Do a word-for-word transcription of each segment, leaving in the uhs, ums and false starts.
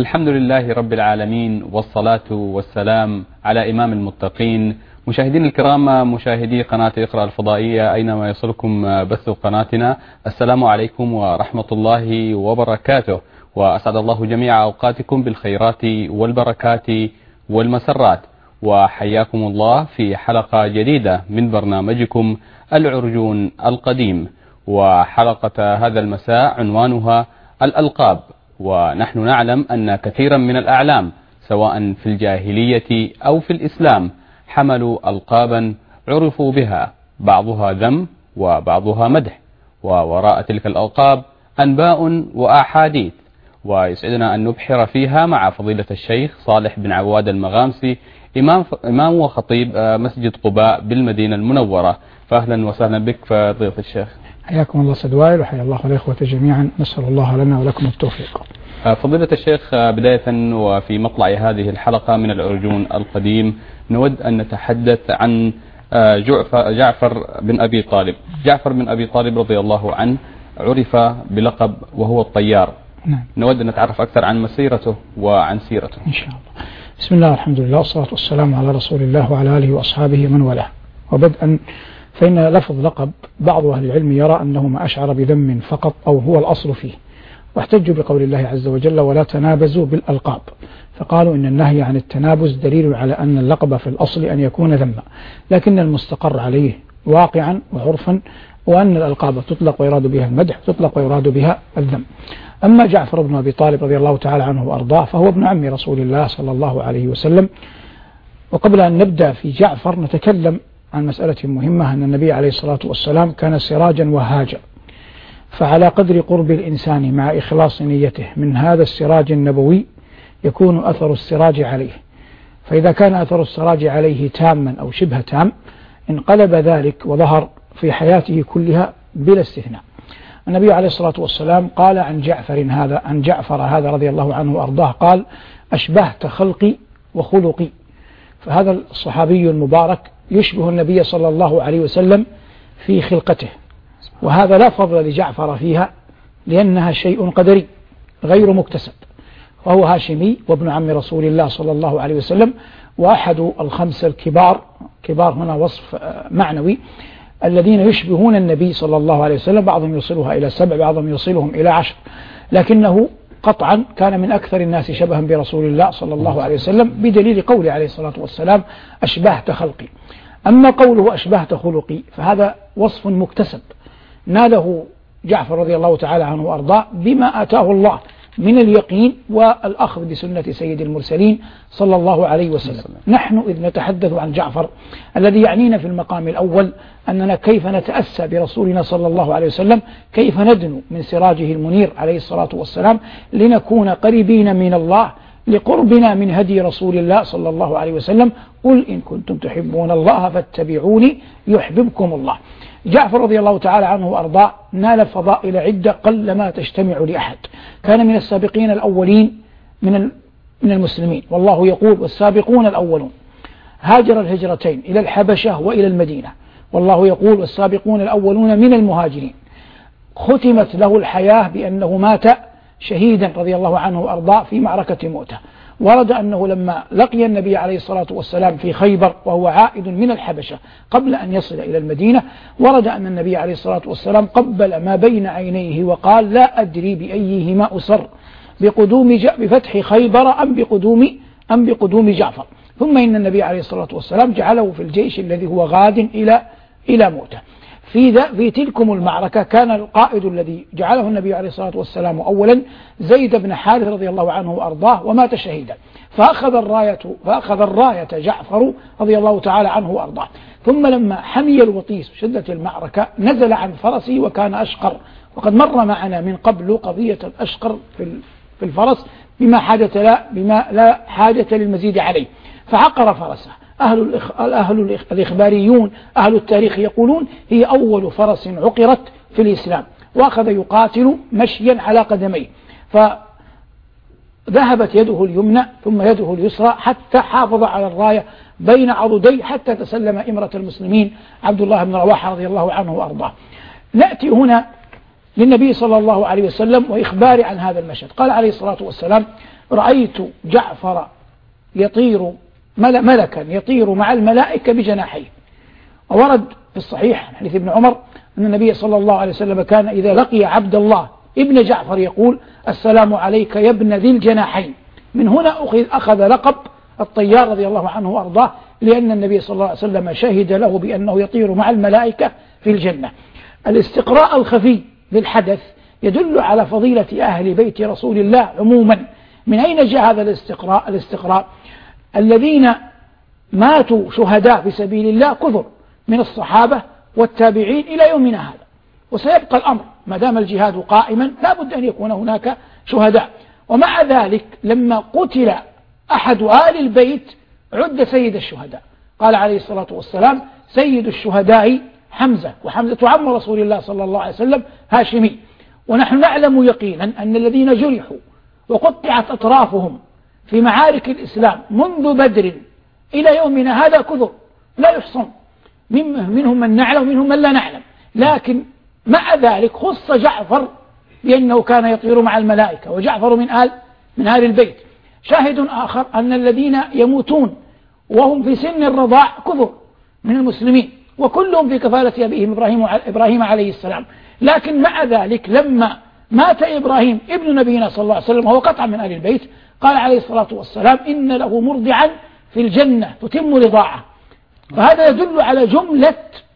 الحمد لله رب العالمين، والصلاة والسلام على إمام المتقين. مشاهدين الكرام، مشاهدي قناة اقرأ الفضائية أينما يصلكم بث قناتنا، السلام عليكم ورحمة الله وبركاته، وأسعد الله جميع أوقاتكم بالخيرات والبركات والمسرات، وحياكم الله في حلقة جديدة من برنامجكم العرجون القديم. وحلقة هذا المساء عنوانها الألقاب. ونحن نعلم أن كثيرا من الأعلام سواء في الجاهلية أو في الإسلام حملوا ألقابا عرفوا بها، بعضها ذم وبعضها مدح، ووراء تلك الألقاب أنباء وأحاديث، ويسعدنا أن نبحر فيها مع فضيلة الشيخ صالح بن عواد المغامسي، إمام, إمام وخطيب مسجد قباء بالمدينة المنورة. فأهلا وسهلا بك فضيلة الشيخ. حياكم الله سيد وائل، وحيا الله الإخوة جميعا، نسأل الله لنا ولكم التوفيق. فضيلة الشيخ، بداية وفي مطلع هذه الحلقة من العرجون القديم نود أن نتحدث عن جعفر بن أبي طالب. جعفر بن أبي طالب رضي الله عنه عرف بلقب وهو الطيار. نعم. نود أن نتعرف أكثر عن مسيرته وعن سيرته إن شاء الله. بسم الله والحمد لله والصلاة والسلام على رسول الله وعلى آله وأصحابه من والاه. وبدءا فإن لفظ لقب بعض أهل العلم يرى أنه ما أشعر بذم فقط أو هو الأصل فيه، واحتجوا بقول الله عز وجل ولا تنابزوا بالألقاب، فقالوا إن النهي عن التنابز دليل على أن اللقب في الأصل أن يكون ذما، لكن المستقر عليه واقعا وعرفا وأن الألقاب تطلق ويراد بها المدح، تطلق ويراد بها الذم. أما جعفر بن أبي طالب رضي الله تعالى عنه وأرضاه فهو ابن عم رسول الله صلى الله عليه وسلم. وقبل أن نبدأ في جعفر نتكلم عن مسألة مهمة، أن النبي عليه الصلاة والسلام كان سراجا وهاجا، فعلى قدر قرب الإنسان مع إخلاص نيته من هذا السراج النبوي يكون أثر السراج عليه، فإذا كان أثر السراج عليه تاما أو شبه تام انقلب ذلك وظهر في حياته كلها بلا استثناء. النبي عليه الصلاة والسلام قال عن جعفر هذا عن جعفر هذا رضي الله عنه وأرضاه قال أشبهت خلقي وخلقي. فهذا الصحابي المبارك يشبه النبي صلى الله عليه وسلم في خلقته، وهذا لا فضل لجعفر فيها لأنها شيء قدري غير مكتسب، وهو هاشمي وابن عم رسول الله صلى الله عليه وسلم، وأحد الخمسة الكبار، كبار هنا وصف معنوي، الذين يشبهون النبي صلى الله عليه وسلم، بعضهم يصلها إلى سبع بعضهم يصلهم إلى عشر، لكنه قطعا كان من أكثر الناس شبها برسول الله صلى الله عليه وسلم بدليل قوله عليه الصلاة والسلام أشبهت خلقي. أما قوله أشبهت خلقي فهذا وصف مكتسب ناله جعفر رضي الله تعالى عنه وأرضاه بما آتاه الله من اليقين والأخذ بسنة سيد المرسلين صلى الله عليه وسلم. نحن إذ نتحدث عن جعفر الذي يعنينا في المقام الأول أننا كيف نتأسى برسولنا صلى الله عليه وسلم، كيف ندنو من سراجه المنير عليه الصلاة والسلام لنكون قريبين من الله لقربنا من هدي رسول الله صلى الله عليه وسلم. قل إن كنتم تحبون الله فاتبعوني يحببكم الله. جعفر رضي الله تعالى عنه وأرضاه نال فضائل عدة قل ما تجتمع لأحد، كان من السابقين الأولين من من المسلمين، والله يقول والسابقون الأولون هاجر الهجرتين إلى الحبشة وإلى المدينة، والله يقول والسابقون الأولون من المهاجرين. ختمت له الحياة بأنه مات شهيدا رضي الله عنه وأرضاه في معركة مؤتة. ورد أنه لما لقي النبي عليه الصلاة والسلام في خيبر وهو عائد من الحبشة قبل أن يصل إلى المدينة، ورد أن النبي عليه الصلاة والسلام قبل ما بين عينيه وقال لا أدري بأيهما أسر بقدوم بفتح خيبر أم بقدوم أم بقدوم جعفر. ثم إن النبي عليه الصلاة والسلام جعله في الجيش الذي هو غاد إلى إلى مؤتة. في, في تلكم المعركة كان القائد الذي جعله النبي عليه الصلاة والسلام أولا زيد بن حارث رضي الله عنه وأرضاه، ومات شهيدا، فأخذ الراية فأخذ الراية جعفر رضي الله تعالى عنه وأرضاه. ثم لما حمي الوطيس شدة المعركة نزل عن فرسه وكان أشقر، وقد مر معنا من قبل قضية الأشقر في في الفرس بما حاجة لا بما لا حاجة للمزيد عليه، فعقر فرسه. أهل, الإخ... أهل الإخباريون أهل التاريخ يقولون هي أول فرس عقرت في الإسلام، وأخذ يقاتل مشيا على قدميه، فذهبت يده اليمنى ثم يده اليسرى حتى حافظ على الراية بين عضديه حتى تسلم إمرة المسلمين عبد الله بن رواحة رضي الله عنه وأرضاه. نأتي هنا للنبي صلى الله عليه وسلم وإخباره عن هذا المشهد. قال عليه الصلاة والسلام: رأيت جعفر يطير ملكا يطير مع الملائكة بجناحيه. وورد في الصحيح حديث ابن عمر أن النبي صلى الله عليه وسلم كان إذا لقي عبد الله ابن جعفر يقول: السلام عليك يا ابن ذي الجناحين. من هنا أخذ, أخذ لقب الطيار رضي الله عنه وأرضاه، لأن النبي صلى الله عليه وسلم شهد له بأنه يطير مع الملائكة في الجنة. الاستقراء الخفي للحدث يدل على فضيلة أهل بيت رسول الله عموما. من أين جاء هذا الاستقراء؟ الاستقراء الذين ماتوا شهداء في سبيل الله كثر من الصحابة والتابعين إلى يومنا هذا، وسيبقى الأمر ما دام الجهاد قائما لا بد أن يكون هناك شهداء. ومع ذلك لما قتل أحد آل البيت عد سيد الشهداء. قال عليه الصلاة والسلام: سيد الشهداء حمزة، وحمزة عم رسول الله صلى الله عليه وسلم هاشمي. ونحن نعلم يقينا أن الذين جرحوا وقطعت أطرافهم في معارك الإسلام منذ بدر إلى يومنا هذا كثر لا يحصن، منهم من نعلم ومنهم من لا نعلم. لكن مع ذلك خص جعفر بأنه كان يطير مع الملائكة، وجعفر من آل من آل البيت. شاهد آخر أن الذين يموتون وهم في سن الرضاع كثر من المسلمين، وكلهم في كفالة أبيهم إبراهيم, إبراهيم عليه السلام. لكن مع ذلك لما مات إبراهيم ابن نبينا صلى الله عليه وسلم وهو قطعا من آل البيت، قال عليه الصلاة والسلام: إن له مرضعا في الجنة تتم رضاعه. فهذا يدل على جملة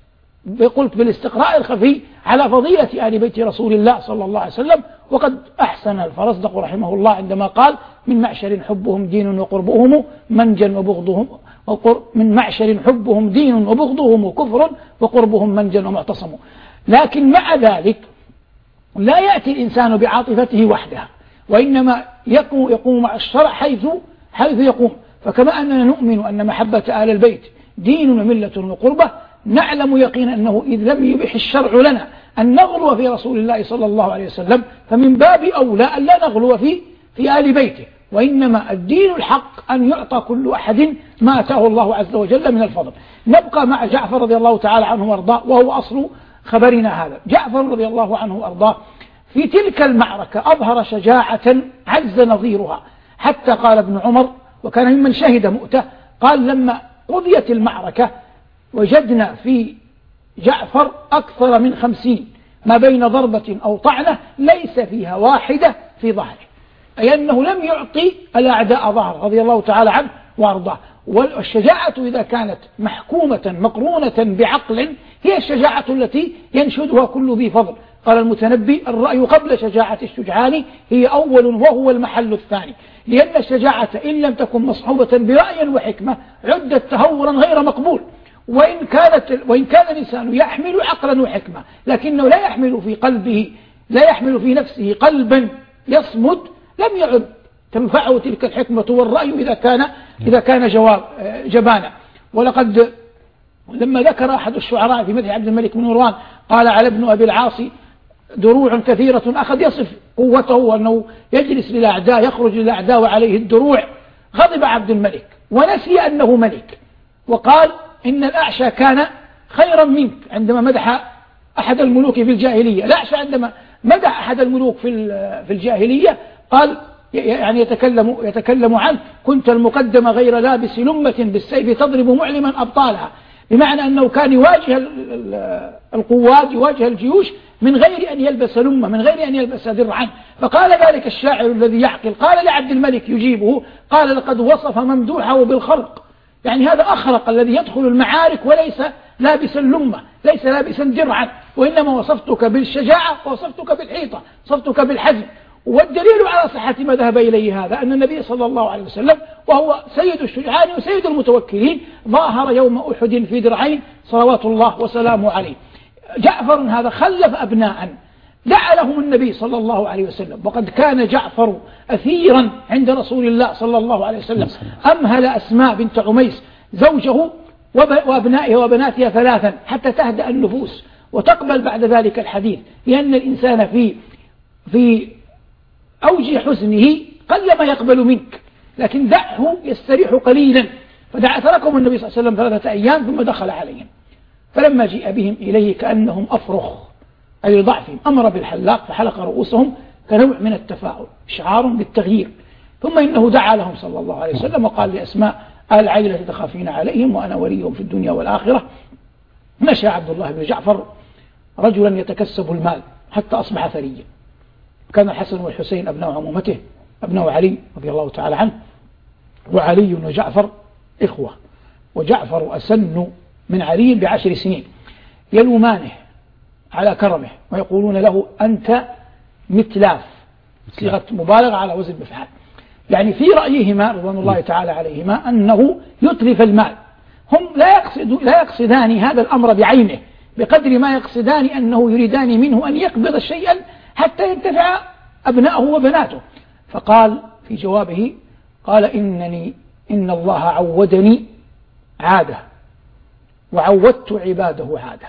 قلت بالاستقراء الخفي على فضيلة آل بيت رسول الله صلى الله عليه وسلم. وقد أحسن الفرزدق رحمه الله عندما قال: من معشر حبهم دين وقربهم منجا وبغضهم من معشر حبهم دين وبغضهم كفر وقربهم منجا ومعتصم. لكن مع ذلك لا يأتي الإنسان بعاطفته وحدها، وإنما يقوم, يقوم مع الشرع حيث, حيث يقوم. فكما أننا نؤمن أن محبة آل البيت دين وملة وقربة، نعلم يقينا أنه إذ لم يبح الشرع لنا أن نغلو في رسول الله صلى الله عليه وسلم، فمن باب أولى أن لا نغلو في, في آل بيته. وإنما الدين الحق أن يعطى كل أحد ما أتاه الله عز وجل من الفضل. نبقى مع جعفر رضي الله تعالى عنه وارضاه، وهو أصل خبرنا هذا. جعفر رضي الله عنه وارضاه في تلك المعركة أظهر شجاعة عز نظيرها، حتى قال ابن عمر وكان ممن شهد مؤته، قال: لما قضيت المعركة وجدنا في جعفر أكثر من خمسين، ما بين ضربة أو طعنة ليس فيها واحدة في ظهره، أي أنه لم يعطي الأعداء ظهر رضي الله تعالى عنه وأرضاه. والشجاعة إذا كانت محكومة مقرونة بعقل هي الشجاعة التي ينشدها كل ذي فضل. قال المتنبي: الرأي قبل شجاعة الشجعان هي أول وهو المحل الثاني، لأن الشجاعة إن لم تكن مصحوبة برأي وحكمة عدت تهورا غير مقبول. وإن, كانت وإن كان الإنسان يحمل عقلا وحكمة لكنه لا يحمل في قلبه لا يحمل في نفسه قلبا يصمد، لم يعد تنفعه تلك الحكمة والرأي إذا كان إذا كان جواب جبانا. ولقد لما ذكر أحد الشعراء في مدح عبد الملك بن مروان قال: على ابن أبي العاص دروع كثيرة، أخذ يصف قوته وأنه يجلس للأعداء يخرج للأعداء وعليه الدروع. غضب عبد الملك ونسي أنه ملك، وقال: إن الأعشى كان خيرا منك، عندما مدح أحد الملوك في الجاهلية. الأعشى عندما مدح أحد الملوك في في الجاهلية قال يعني يتكلم يتكلم عنه: كنت المقدم غير لابس لمة بالسيف تضرب معلما أبطالها، بمعنى أنه كان يواجه القوات يواجه الجيوش من غير أن يلبس لمة، من غير أن يلبس درعا. فقال ذلك الشاعر الذي يعقل، قال لعبد الملك يجيبه، قال: لقد وصف ممدوحه بالخرق، يعني هذا أخرق الذي يدخل المعارك وليس لابسا لمة، ليس لابسا درعا، وإنما وصفتك بالشجاعة ووصفتك بالحيطة، وصفتك بالحزم. والدليل على صحة ما ذهب إليه هذا أن النبي صلى الله عليه وسلم وهو سيد الشجعان وسيد المتوكلين ظاهر يوم أحد في درعين صلوات الله وسلامه عليه. جعفر هذا خلف أبناء دعا لهم النبي صلى الله عليه وسلم، وقد كان جعفر أثيرا عند رسول الله صلى الله عليه وسلم. أمهل أسماء بنت عميس زوجه وأبنائه وبناتها ثلاثا حتى تهدأ النفوس وتقبل بعد ذلك الحديث، لأن الإنسان في في أوج حزنه قل ما يقبل منك، لكن دعه يستريح قليلا. فدعا تركهم النبي صلى الله عليه وسلم ثلاثة أيام ثم دخل عليهم، فلما جيء بهم إليه كأنهم أفرخ أي لضعفهم، أمر بالحلاق فحلق رؤوسهم كنوع من التفاؤل إشعار بالتغيير. ثم إنه دعا لهم صلى الله عليه وسلم وقال لأسماء آل عيلة تخافين عليهم وأنا وليهم في الدنيا والآخرة. نشأ عبد الله بن جعفر رجلا يتكسب المال حتى أصبح ثريا. كان الحسن والحسين أبناء عمومته أبناء علي رضي الله تعالى عنه، وعلي وجعفر إخوة، وجعفر أسن من علي بعشر سنين، يلومانه على كرمه ويقولون له أنت متلاف، صيغة مبالغة على وزن مفعال، يعني في رأيهما رضوان الله تعالى عليهما أنه يتلف المال. هم لا يقصد لا يقصدان هذا الأمر بعينه بقدر ما يقصدان أنه يريدان منه أن يقبض شيئا حتى ينتفع أبناءه وبناته. فقال في جوابه قال إنني إن الله عودني عادة وعودت عباده عادة،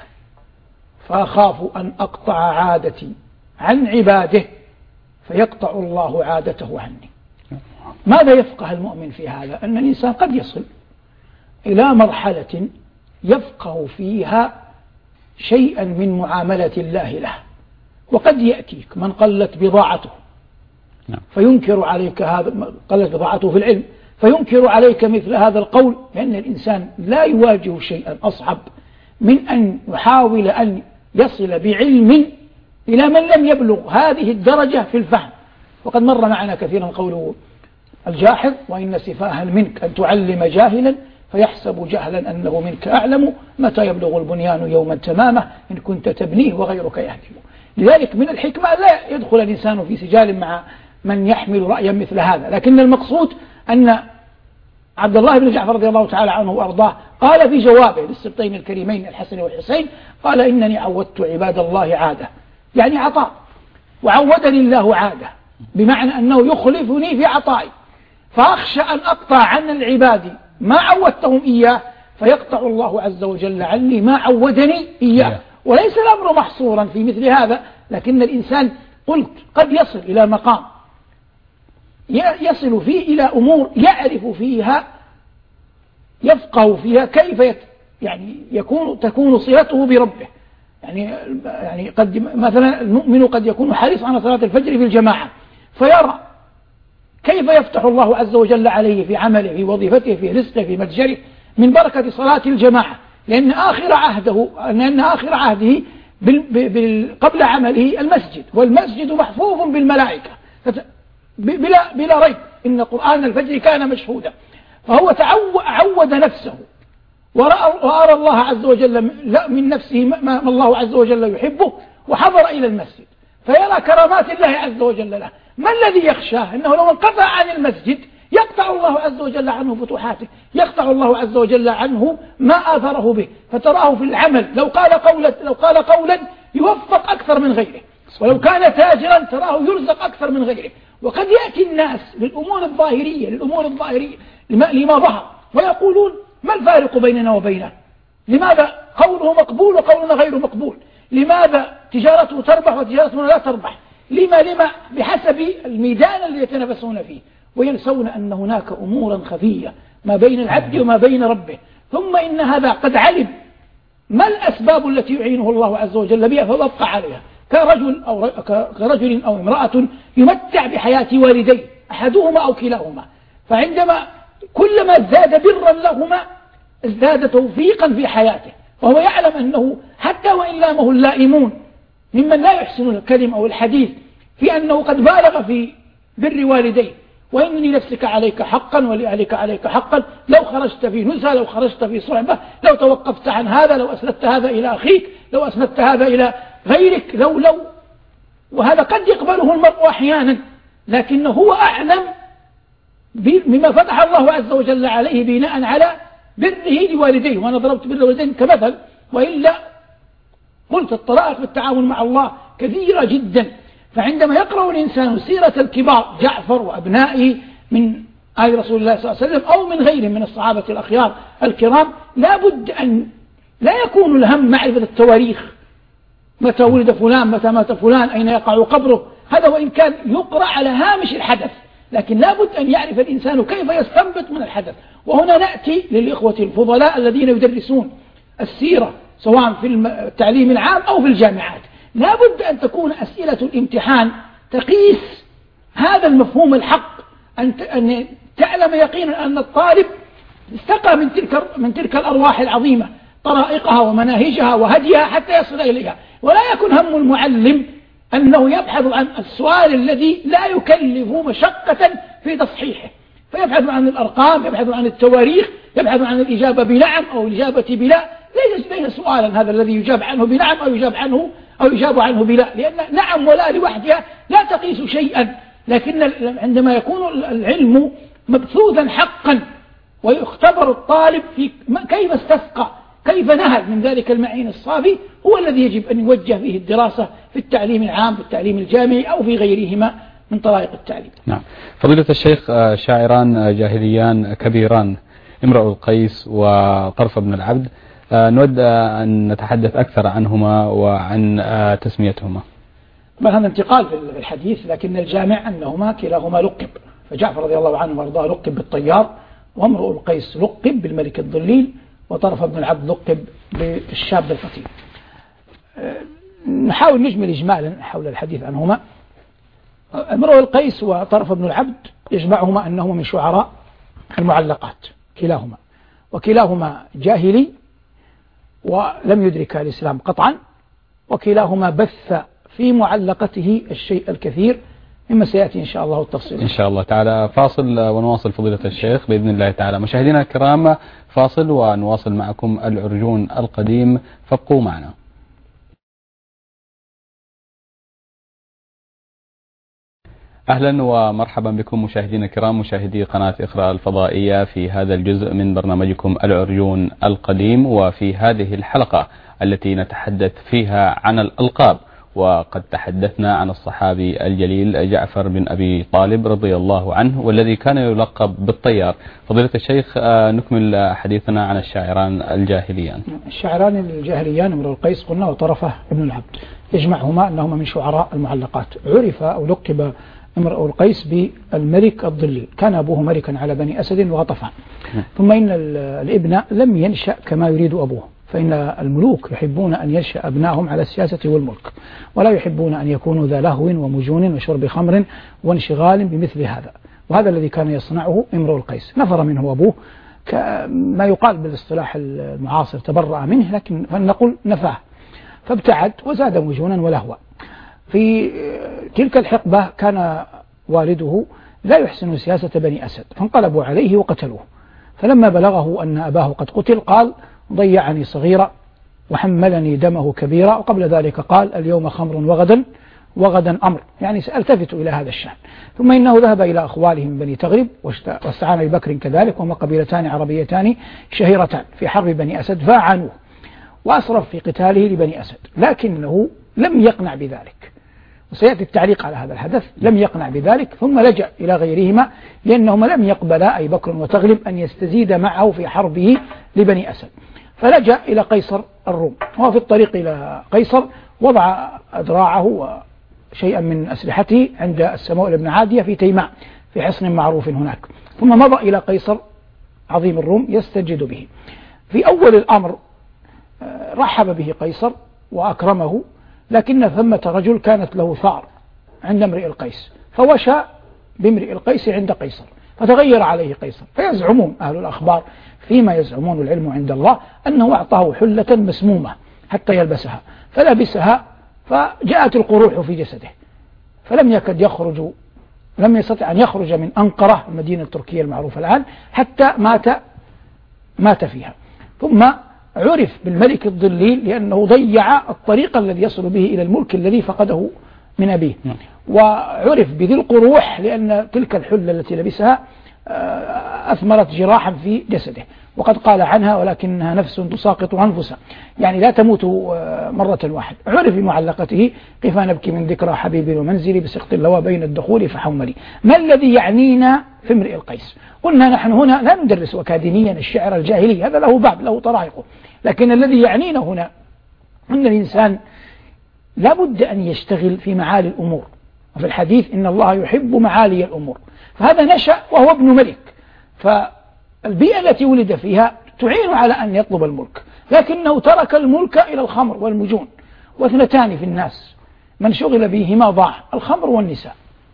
فأخاف أن أقطع عادتي عن عباده فيقطع الله عادته عني. ماذا يفقه المؤمن في هذا؟ أن الإنسان قد يصل إلى مرحلة يفقه فيها شيئا من معاملة الله له، وقد يأتيك من قلت بضاعته فينكر عليك هذا، قلت بضاعته في العلم فينكر عليك مثل هذا القول، لأن الإنسان لا يواجه شيئا أصعب من أن يحاول أن يصل بعلم إلى من لم يبلغ هذه الدرجة في الفهم. وقد مر معنا كثيرا قوله الجاحظ وإن سفاها منك أن تعلم جاهلا فيحسب جهلا أنه منك أعلم، متى يبلغ البنيان يوما تمامه إن كنت تبنيه وغيرك يهدم. لذلك من الحكمة لا يدخل الإنسان في سجال مع من يحمل رأيا مثل هذا، لكن المقصود أن عبد الله بن جعفر رضي الله تعالى عنه وأرضاه قال في جوابه للسبطين الكريمين الحسن والحسين قال إنني عودت عباد الله عادة، يعني عطاء، وعودني الله عادة بمعنى أنه يخلفني في عطائي، فأخشى أن أقطع عن العباد ما عودتهم إياه فيقطع الله عز وجل عني ما عودني إياه. وليس الأمر محصورا في مثل هذا، لكن الإنسان قلت قد يصل إلى مقام يصل فيه إلى أمور يعرف فيها يفقه فيها كيف يت يعني يكون تكون صلته بربه. يعني يعني قد مثلا المؤمن قد يكون حريصا على صلاة الفجر في الجماعة، فيرى كيف يفتح الله عز وجل عليه في عمله في وظيفته في رزقه في متجره من بركة صلاة الجماعة، لأن آخر عهده لأن آخر عهده قبل عمله المسجد، والمسجد محفوظ بالملائكة بلا بلا ريب، إن قرآن الفجر كان مشهودا. فهو تعود نفسه وأرى الله عز وجل من نفسه ما الله عز وجل يحبه، وحضر إلى المسجد فيرى كرامات الله عز وجل له. ما الذي يخشاه؟ أنه لو انقطع عن المسجد يقطع الله عز وجل عنه فتوحاته، يقطع الله عز وجل عنه ما آثره به، فتراه في العمل لو قال قولا لو قال قولا يوفق أكثر من غيره، ولو كان تاجرا تراه يرزق أكثر من غيره. وقد يأتي الناس للأمور الظاهرية للأمور الظاهرية لما, لما ظهر ويقولون ما الفارق بيننا وبينه؟ لماذا قوله مقبول وقولنا غير مقبول؟ لماذا تجارته تربح وتجارتنا لا تربح؟ لما لما بحسب الميدان الذي يتنافسون فيه، وينسون أن هناك أمورا خفية ما بين العبد وما بين ربه. ثم إن هذا قد علم ما الأسباب التي يعينه الله عز وجل بها فيبقى عليها، كرجل أو كرجل أو امرأة يمتع بحياة والديه أحدهما أو كلاهما، فعندما كلما ازداد برا لهما ازداد توفيقا في حياته، وهو يعلم أنه حتى وإن لامه اللائمون ممن لا يحسن الكلم أو الحديث في أنه قد بالغ في بر والديه، وإن لنفسك عليك حقا ولأهلك عليك حقا، لو خرجت في نزهة لو خرجت في صعبة لو توقفت عن هذا لو أسندت هذا إلى أخيك لو أسندت هذا إلى غيرك لو لو وهذا قد يقبله المرء أحيانا، لكنه هو أعلم بما فتح الله عز وجل عليه بناء على بره لوالديه. وأنا ضربت بر الوالدين كمثل، وإلا قلت الطرائق بالتعاون مع الله كثيرة جدا. فعندما يقرأ الإنسان سيرة الكبار جعفر وأبنائه من آل رسول الله صلى الله عليه وسلم أو من غيرهم من الصحابة الأخيار الكرام، لا بد أن لا يكون الهم معرفة التواريخ، متى ولد فلان متى مات فلان أين يقع قبره، هذا وإن كان يقرأ على هامش الحدث، لكن لا بد أن يعرف الإنسان كيف يستنبط من الحدث. وهنا نأتي للإخوة الفضلاء الذين يدرسون السيرة سواء في التعليم العام أو في الجامعات، لا بد أن تكون أسئلة الامتحان تقيس هذا المفهوم الحق، أن تعلم يقينا أن الطالب استقى من تلك من تلك الأرواح العظيمة طرائقها ومناهجها وهديها حتى يصل إليها، ولا يكون هم المعلم أنه يبحث عن السؤال الذي لا يكلف مشقة في تصحيحه، فيبحث عن الأرقام، يبحث عن التواريخ، يبحث عن الإجابة بنعم أو الإجابة بلا. ليس ليس سؤالا هذا الذي يجاب عنه بنعم أو يجاب عنه أو يجاب عنه بلا، لأن نعم ولا لوحدها لا تقيس شيئا، لكن عندما يكون العلم مبثوثا حقا ويختبر الطالب في كيف استسقى، كيف نهل من ذلك المعين الصافي، هو الذي يجب أن يوجه فيه الدراسة في التعليم العام، في التعليم الجامعي، أو في غيرهما من طرائق التعليم. نعم. فضيلة الشيخ، شاعران جاهليان كبيران، امرؤ القيس وطرف بن العبد، نود أن نتحدث أكثر عنهما وعن تسميتهما. هذا انتقال في الحديث، لكن الجامع أنهما كلاهما لقب، فجعفر رضي الله عنه وارضاه لقب بالطيار، وامرؤ القيس لقب بالملك الضليل، وطرف بن العبد لقب بالشاب الفطين. نحاول نجمل إجمالا حول الحديث عنهما. امرؤ القيس وطرف بن العبد يجمعهما أنهما من شعراء المعلقات كلاهما، وكلاهما جاهلي ولم يدرك الإسلام قطعا، وكلاهما بث في معلقته الشيء الكثير مما سيأتي إن شاء الله التفصيل. إن شاء الله تعالى. فاصل ونواصل فضيلة الشيخ بإذن الله تعالى. مشاهدينا الكرام، فاصل ونواصل معكم العرجون القديم، فابقوا معنا. أهلا ومرحبا بكم مشاهدينا الكرام، مشاهدي قناة إقراء الفضائية، في هذا الجزء من برنامجكم العرجون القديم، وفي هذه الحلقة التي نتحدث فيها عن الألقاب. وقد تحدثنا عن الصحابي الجليل جعفر بن أبي طالب رضي الله عنه، والذي كان يلقب بالطيار. فضيلة الشيخ، نكمل حديثنا عن الشاعران الجاهليان. الشاعران الجاهليان امرؤ القيس قلنا وطرفه ابن العبد، يجمعهما أنهما من شعراء المعلقات. عرف أو لقب امرؤ القيس بالملك الضليل، كان أبوه ملكا على بني أسد وغطفان، ثم إن الابن لم ينشأ كما يريد أبوه، فإن الملوك يحبون أن ينشأ أبنائهم على السياسة والملك، ولا يحبون أن يكونوا ذا لهو ومجون وشرب خمر وانشغال بمثل هذا، وهذا الذي كان يصنعه امرؤ القيس. نفر منه أبوه، كما يقال بالاصطلاح المعاصر تبرأ منه، لكن فلنقل نفاه، فابتعد وزاد مجونا ولهوا. في تلك الحقبة كان والده لا يحسن سياسة بني أسد، فانقلبوا عليه وقتلوه. فلما بلغه أن أباه قد قتل قال: ضيعني صغيرا وحملني دمه كبيرا، وقبل ذلك قال: اليوم خمر وغدا وغدا أمر، يعني سألتفت إلى هذا الشأن. ثم إنه ذهب إلى أخواله من بني تغرب، واستعان ببكر كذلك، وهما قبيلتان عربيتان شهيرتان في حرب بني أسد، فاعانوه وأسرف في قتاله لبني أسد، لكنه لم يقنع بذلك، وسيأتي التعليق على هذا الحدث. لم يقنع بذلك، ثم لجأ إلى غيرهما، لأنهما لم يقبلا أي بكر وتغلب أن يستزيد معه في حربه لبني أسد، فلجأ إلى قيصر الروم. وهو في الطريق إلى قيصر وضع أدراعه وشيئا من أسلحته عند السموئل بن عادية في تيماء في حصن معروف هناك، ثم مضى إلى قيصر عظيم الروم يستجد به. في أول الأمر رحب به قيصر وأكرمه، لكن ثمة رجل كانت له ثار عند امرئ القيس، فوشى بامرئ القيس عند قيصر، فتغير عليه قيصر. فيزعمون أهل الأخبار فيما يزعمون العلم عند الله أنه أعطاه حلة مسمومة حتى يلبسها، فلبسها فجاءت القروح في جسده، فلم يكد يخرج لم يستطع أن يخرج من أنقرة المدينة التركية المعروفة الآن حتى مات مات فيها. ثم عرف بالملك الضليل لأنه ضيع الطريق الذي يصل به إلى الملك الذي فقده من أبيه، وعرف بذي القروح لأن تلك الحلة التي لبسها أثمرت جراحا في جسده، وقد قال عنها: ولكنها نفس تساقط أنفسا، يعني لا تموت مرة واحدة. عرف بمعلقته: كيف نبكي من ذكرى حبيبي ومنزلي بسقط اللوى بين الدخول فحوملي. ما الذي يعنينا في امرئ القيس؟ قلنا نحن هنا لا ندرس أكاديميا الشعر الجاهلي، هذا له باب له طرائقه، لكن الذي يعنينا هنا أن الإنسان لا بد أن يشتغل في معالي الأمور، وفي الحديث إن الله يحب معالي الأمور، فهذا نشأ وهو ابن ملك، فالبيئة التي ولد فيها تعين على أن يطلب الملك، لكنه ترك الملك إلى الخمر والمجون، واثنتان في الناس من شغل بهما ضاع: الخمر والنساء.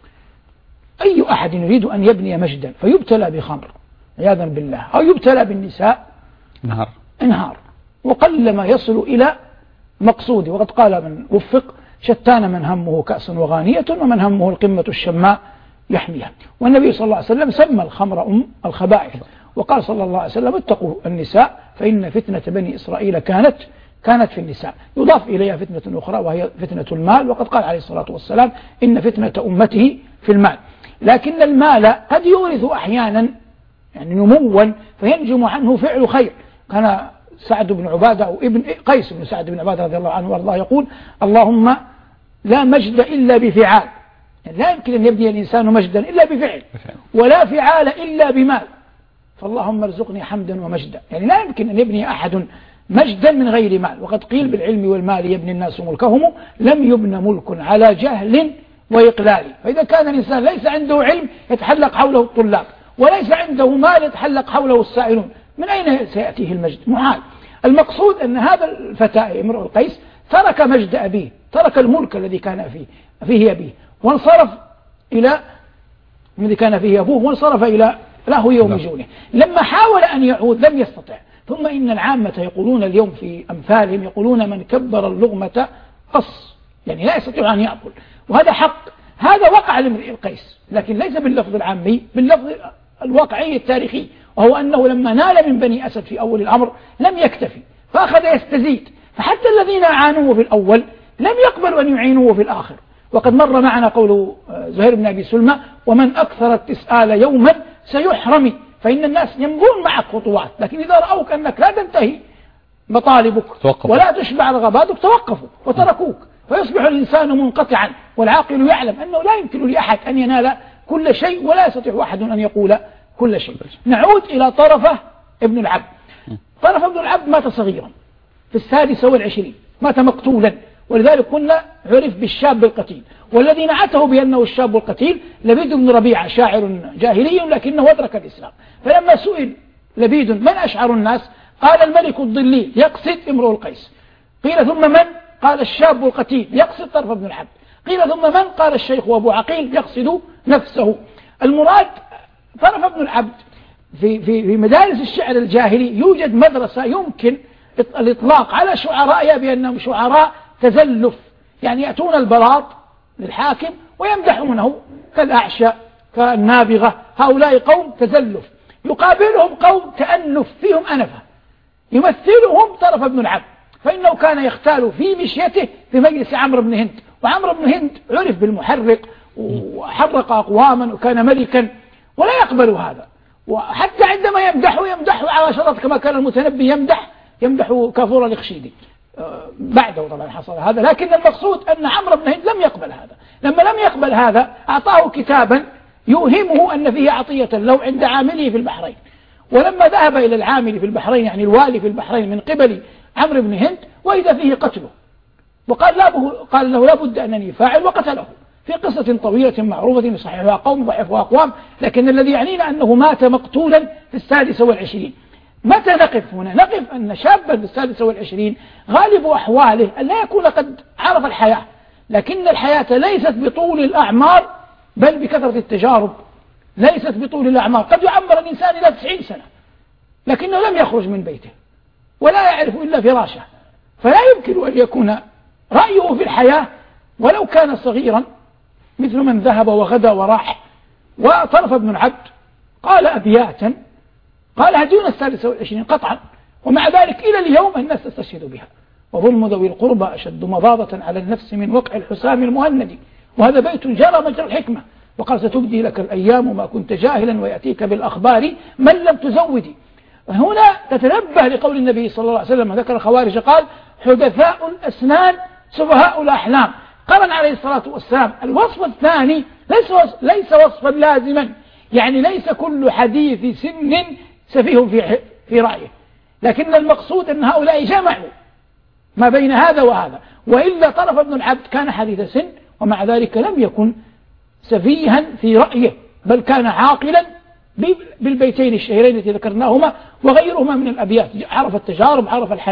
أي أحد يريد أن يبني مجدا فيبتلى بخمر عياذا بالله أو يبتلى بالنساء انهار انهار وقلما يصل إلى مقصوده. وقد قال من وفق: شتان من همه كأس وغانية ومن همه القمة الشماء يحميها. والنبي صلى الله عليه وسلم سمى الخمر أم الخبائث، وقال صلى الله عليه وسلم: اتقوا النساء فإن فتنة بني إسرائيل كانت كانت في النساء. يضاف إليها فتنة أخرى وهي فتنة المال، وقد قال عليه الصلاة والسلام: إن فتنة أمته في المال. لكن المال قد يورث أحيانا يعني نموا فينجم عنه فعل خير. كان سعد بن عبادة أو ابن قيس بن سعد بن عبادة رضي الله عنه وارضاه يقول: اللهم لا مجد إلا بفعال. يعني لا يمكن أن يبني الإنسان مجدا إلا بفعل، ولا فعال إلا بمال، فاللهم ارزقني حمدا ومجدا. يعني لا يمكن أن يبني أحد مجدا من غير مال. وقد قيل: بالعلم والمال يبني الناس ملكهم، لم يبن ملك على جهل وإقلال. فإذا كان الإنسان ليس عنده علم يتحلق حوله الطلاب، وليس عنده مال يتحلق حوله السائلون، من أين سيأتيه المجد؟ محال. المقصود أن هذا الفتى امرؤ القيس ترك مجد أبيه، ترك الملك الذي كان فيه فيه أبيه، وانصرف إلى الذي كان فيه أبوه، وانصرف إلى له يوم جونه. لما حاول أن يعود لم يستطع. ثم إن العامة يقولون اليوم في أمثالهم، يقولون: من كبر اللغمة قص، يعني لا يستطيع أن يأكل. وهذا حق، هذا وقع لامرئ القيس، لكن ليس باللفظ العامي، باللفظ الواقعي التاريخي، وهو أنه لما نال من بني أسد في أول الأمر لم يكتفي، فأخذ يستزيد. فحتى الذين عانوه في الأول لم يقبلوا أن يعينوه في الآخر. وقد مر معنا قول زهير بن أبي سلمى: ومن أكثر التسآل يوما سيحرمي. فإن الناس يمضون معك خطوات، لكن إذا رأوك أنك لا تنتهي مطالبك توقف. ولا تشبع رغباتك توقفوا وتركوك، فيصبح الإنسان منقطعا. والعاقل يعلم أنه لا يمكن لأحد أن ينال كل شيء، ولا يستطيع أحد أن يقول كل شيء. نعود إلى طرفة ابن العبد. طرفة ابن العبد مات صغيرا في السادسة والعشرين، مات مقتولا، ولذلك كنا عرف بالشاب القتيل. والذي نعته بأنه الشاب القتيل لبيد بن ربيعة، شاعر جاهلي لكنه أدرك الإسلام. فلما سئل لبيد: من أشعر الناس؟ قال: الملك الضليل يقصد امرؤ القيس. قيل: ثم من؟ قال: الشاب القتيل يقصد طرف ابن العبد. قيل: ثم من؟ قال: الشيخ وابو عقيل يقصد نفسه. المراد طرف ابن العبد في, في, في مدارس الشعر الجاهلي يوجد مدرسة يمكن الإطلاق على شعراء بأنهم شعراء تزلف، يعني يأتون البلاط للحاكم ويمدحونه كالأعشى كالنابغة. هؤلاء قوم تزلف، يقابلهم قوم تأنف فيهم أنفة، يمثلهم طرف ابن العبد. فإنه كان يختال في مشيته في مجلس عمرو بن هند، وعمرو بن هند عرف بالمحرق وحرق أقواما وكان ملكا، ولا يقبل هذا. وحتى عندما يمدحه يمدحه على شرط كما كان المتنبي يمدح يمدح كافور الإخشيدي بعده طبعا حصل هذا. لكن المقصود أن عمرو بن هند لم يقبل هذا. لما لم يقبل هذا أعطاه كتابا يوهمه أن فيه عطية له عند عامله في البحرين. ولما ذهب إلى العامل في البحرين، يعني الوالي في البحرين من قبل عمرو بن هند، وإذا فيه قتله، وقال لا قال له: لا بد أنني فاعل، وقتله في قصة طويلة معروفة يصححها قوم ضعفها أقوام. لكن الذي يعنينا أنه مات مقتولا في السادسة والعشرين. متى نقف هنا؟ نقف أن شابا في السادسة والعشرين غالب أحواله أن لا يكون قد عرف الحياة، لكن الحياة ليست بطول الأعمار بل بكثرة التجارب. ليست بطول الأعمار، قد يعمر الإنسان إلى تسعين سنة لكنه لم يخرج من بيته ولا يعرف إلا فراشه، فلا يمكن أن يكون رأيه في الحياة ولو كان صغيرا مثل من ذهب وغدا وراح. وطرف ابن العبد قال أبياتا قالها دون السادسة والعشرين قطعا، ومع ذلك إلى اليوم الناس تستشهد بها: وظلم ذوي القربى أشد مضاضة على النفس من وقع الحسام المهند. وهذا بيت جرى مجرى الحكمة. وقال: ستبدي لك الأيام ما كنت جاهلا ويأتيك بالأخبار من لم تزودي. هنا تتنبه لقول النبي صلى الله عليه وسلم، ذكر الخوارج قال: حدثاء الأسنان سفهاء الأحلام. قال عليه الصلاة والسلام: الوصف الثاني ليس وصف ليس وصفا لازما، يعني ليس كل حديث سن سفيه في في رأيه، لكن المقصود أن هؤلاء جمعوا ما بين هذا وهذا. وإلا طرف ابن العبد كان حديث سن، ومع ذلك لم يكن سفيها في رأيه، بل كان عاقلا بالبيتين الشهيرين التي ذكرناهما وغيرهما من الأبيات. عرف التجارب، عرف الحياة،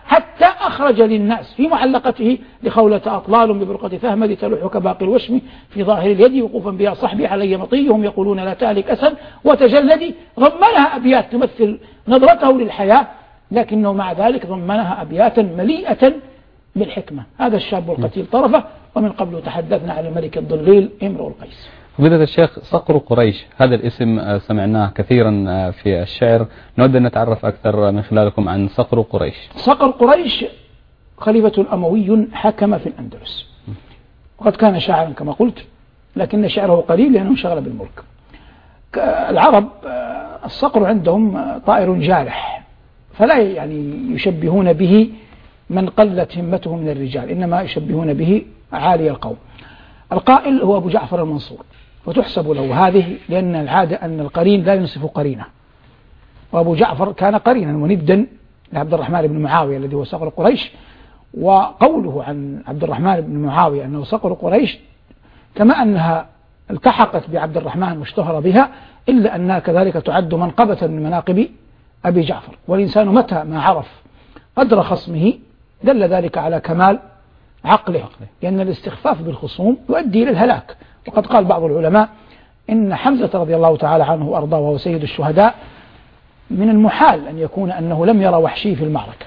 حتى أخرج للناس في معلقته لخولة أطلال ببرقة فهمد تلوح كباقي الوشم في ظاهر اليد وقوفا بها صحبي علي مطيهم يقولون لا تهلك أسا وتجلدي. ضمنها أبيات تمثل نظرته للحياة، لكنه مع ذلك ضمنها أبياتا مليئة بالحكمة. هذا الشاب القتيل طرفه. ومن قبل تحدثنا عن الملك الضليل امرؤ القيس. فضيلة الشيخ، صقر قريش هذا الاسم سمعناه كثيرا في الشعر، نود أن نتعرف أكثر من خلالكم عن صقر قريش. صقر قريش خليفة أموي حكم في الأندلس، وقد كان شاعرا كما قلت، لكن شعره قليل لأنه انشغل بالملك. العرب الصقر عندهم طائر جارح، فلا يعني يشبهون به من قلت همته من الرجال، إنما يشبهون به عالي القوم. القائل هو أبو جعفر المنصور، وتحسب له هذه لأن العادة أن القرين لا ينصف قرينه، وأبو جعفر كان قرينا وندا لعبد الرحمن بن معاوية الذي هو صقر قريش. وقوله عن عبد الرحمن بن معاوية أنه صقر قريش كما أنها التحقت بعبد الرحمن واشتهر بها، إلا أنها كذلك تعد منقبة من مناقب أبي جعفر. والإنسان متى ما عرف قدر خصمه دل ذلك على كمال عقله، لأن الاستخفاف بالخصوم يؤدي إلى الهلاك. وقد قال بعض العلماء إن حمزة رضي الله تعالى عنه وأرضاه وهو سيد الشهداء من المحال أن يكون أنه لم يرى وحشي في المعركة،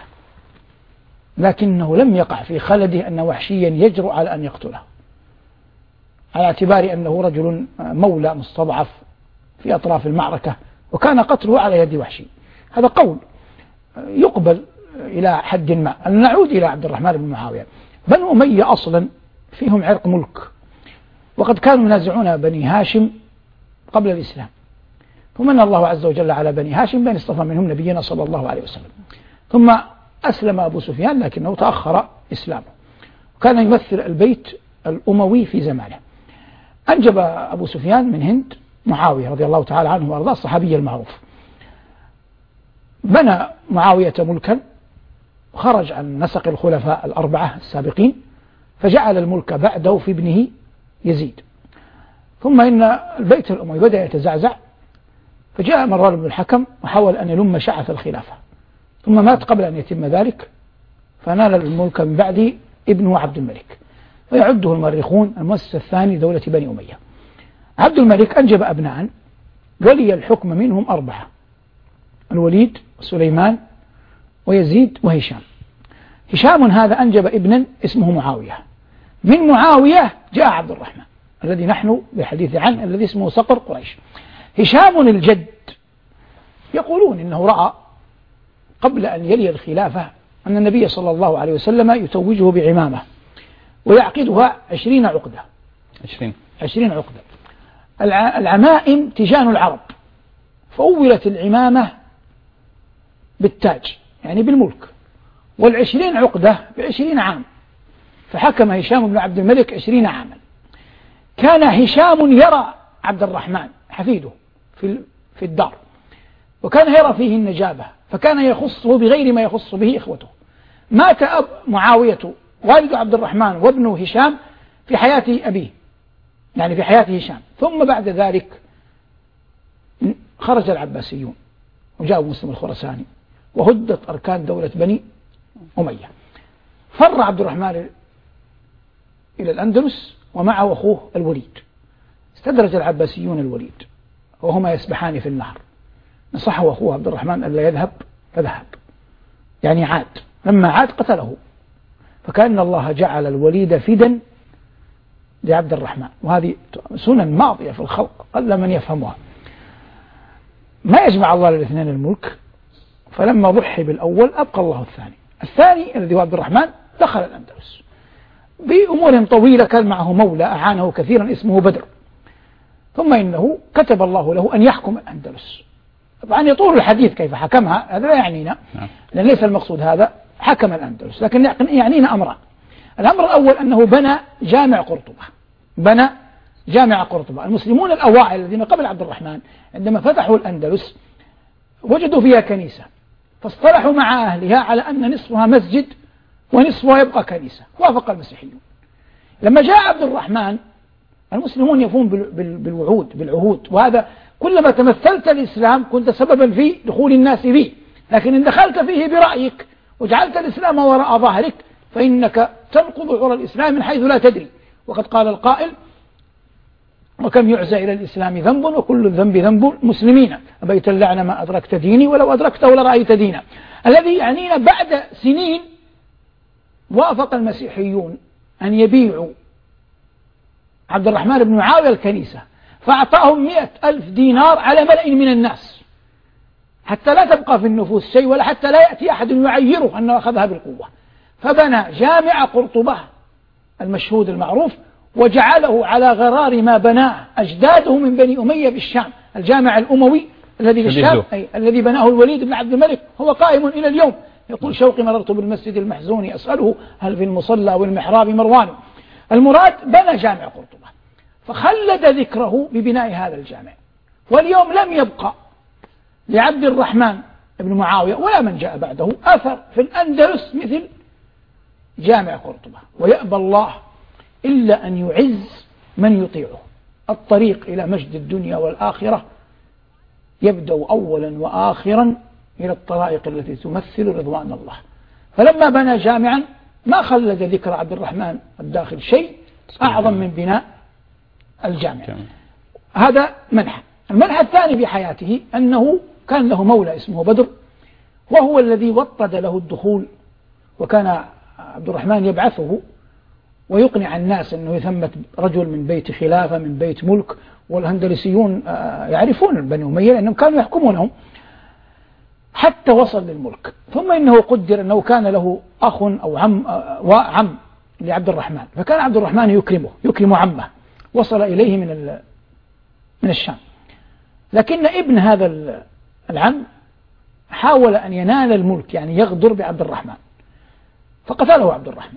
لكنه لم يقع في خلده أن وحشيا يجرؤ على أن يقتله، على اعتبار أنه رجل مولى مستضعف في أطراف المعركة، وكان قتله على يد وحشي. هذا قول يقبل إلى حد ما. نعود إلى عبد الرحمن بن معاوية. بنو أمية أصلا فيهم عرق ملك، وقد كانوا ينازعون بني هاشم قبل الإسلام، فمن الله عز وجل على بني هاشم بأن اصطفى منهم نبينا صلى الله عليه وسلم. ثم أسلم أبو سفيان لكنه تأخر إسلامه، وكان يمثل البيت الأموي في زمانه. أنجب أبو سفيان من هند معاوية رضي الله تعالى عنه وأرضاه الصحابي المعروف. بنى معاوية ملكا خرج عن نسق الخلفاء الأربعة السابقين، فجعل الملك بعده في ابنه يزيد. ثم إن البيت الأموي بدأ يتزعزع، فجاء مروان بن الحكم وحاول أن يلم شعث الخلافة، ثم مات قبل أن يتم ذلك، فنال الملك من بعده ابنه عبد الملك، ويعده المؤرخون المؤسس الثاني دولة بني أمية. عبد الملك أنجب أبناء ولي الحكم منهم أربعة: الوليد وسليمان ويزيد وهشام. هشام هذا أنجب ابنا اسمه معاوية. من معاوية جاء عبد الرحمن الذي نحن بالحديث عنه الذي اسمه صقر قريش. هشام الجد يقولون إنه رأى قبل أن يلي الخلافة أن النبي صلى الله عليه وسلم يتوجه بعمامة ويعقدها عشرين عقدة عشرين عشرين عقدة. العمائم تيجان العرب، فأولت العمامة بالتاج يعني بالملك، والعشرين عقدة بعشرين عام، فحكم هشام بن عبد الملك عشرين عاما. كان هشام يرى عبد الرحمن حفيده في في الدار، وكان يرى فيه النجابة، فكان يخصه بغير ما يخص به إخوته. مات أب معاوية والد عبد الرحمن وابنه هشام في حياة أبيه، يعني في حياة هشام. ثم بعد ذلك خرج العباسيون وجاء مسلم الخرساني وهدت أركان دولة بني أمية. فر عبد الرحمن إلى الأندلس ومعه أخوه الوليد. استدرج العباسيون الوليد وهما يسبحان في النهر، نصحه أخوه عبد الرحمن ألا يذهب فذهب، يعني عاد. لما عاد قتله، فكأن الله جعل الوليد فدا لعبد الرحمن، وهذه سنن ماضية في الخلق قل من يفهمها. ما يجمع الله للاثنين الملك، فلما ضحي بالأول أبقى الله الثاني. الثاني الذي هو عبد الرحمن دخل الأندلس بأمور طويلة، كان معه مولى أعانه كثيرا اسمه بدر، ثم إنه كتب الله له أن يحكم الأندلس. طبعا يطول الحديث كيف حكمها، هذا لا يعنينا، لأن ليس المقصود هذا حكم الأندلس، لكن يعنينا أمران. الأمر الأول أنه بنى جامع قرطبة، بنى جامع قرطبة. المسلمون الأوائل الذين قبل عبد الرحمن عندما فتحوا الأندلس وجدوا فيها كنيسة، فاصطلحوا مع أهلها على أن نصفها مسجد ونصفها يبقى كنيسة، وافق المسيحيون. لما جاء عبد الرحمن المسلمون يفون بالوعود بالعهود، وهذا كلما تمثلت الإسلام كنت سببا في دخول الناس فيه، لكن إن دخلت فيه برأيك وجعلت الإسلام وراء ظهرك فإنك تنقض عرى الإسلام من حيث لا تدري. وقد قال القائل: وكم يعزى إلى الإسلام ذنب وكل الذنب ذنب المسلمين، أبيت اللعن ما أدركت ديني ولو أدركته لرأيت دينا. الذي يعنينا بعد سنين وافق المسيحيون أن يبيعوا عبد الرحمن بن معاوية الكنيسة، فأعطاهم مئة ألف دينار على ملأ من الناس حتى لا تبقى في النفوس شيء، ولا حتى لا يأتي أحد يعيره أنه أخذها بالقوة. فبنى جامع قرطبة المشهود المعروف، وجعله على غرار ما بناه أجداده من بني أمية بالشام. الجامع الأموي الذي بالشام أي الذي بناه الوليد بن عبد الملك هو قائم إلى اليوم. يقول شوقي: مررت بالمسجد المحزون أسأله هل في المصلى والمحراب مروان. المراد بنى جامع قرطبة، فخلد ذكره ببناء هذا الجامع. واليوم لم يبقى لعبد الرحمن بن معاوية ولا من جاء بعده أثر في الأندلس مثل جامع قرطبة. ويأبى الله إلا أن يعز من يطيعه. الطريق إلى مجد الدنيا والآخرة يبدأ أولا وآخرا إلى الطرائق التي تمثل رضوان الله. فلما بنى جامعا ما خلد ذكر عبد الرحمن الداخل شيء أعظم من بناء الجامع. هذا منح. المنح الثاني في حياته أنه كان له مولى اسمه بدر، وهو الذي وطد له الدخول، وكان عبد الرحمن يبعثه ويقنع الناس أنه ثمة رجل من بيت خلافة من بيت ملك، والهندلسيون يعرفون بني أمية لأنهم كانوا يحكمونهم حتى وصل للملك. ثم إنه قدر أنه كان له أخ أو عم وعم لعبد الرحمن، فكان عبد الرحمن يكرمه يكرم عمه، وصل إليه من من الشام. لكن ابن هذا العم حاول أن ينال الملك، يعني يغدر بعبد الرحمن، فقتله عبد الرحمن.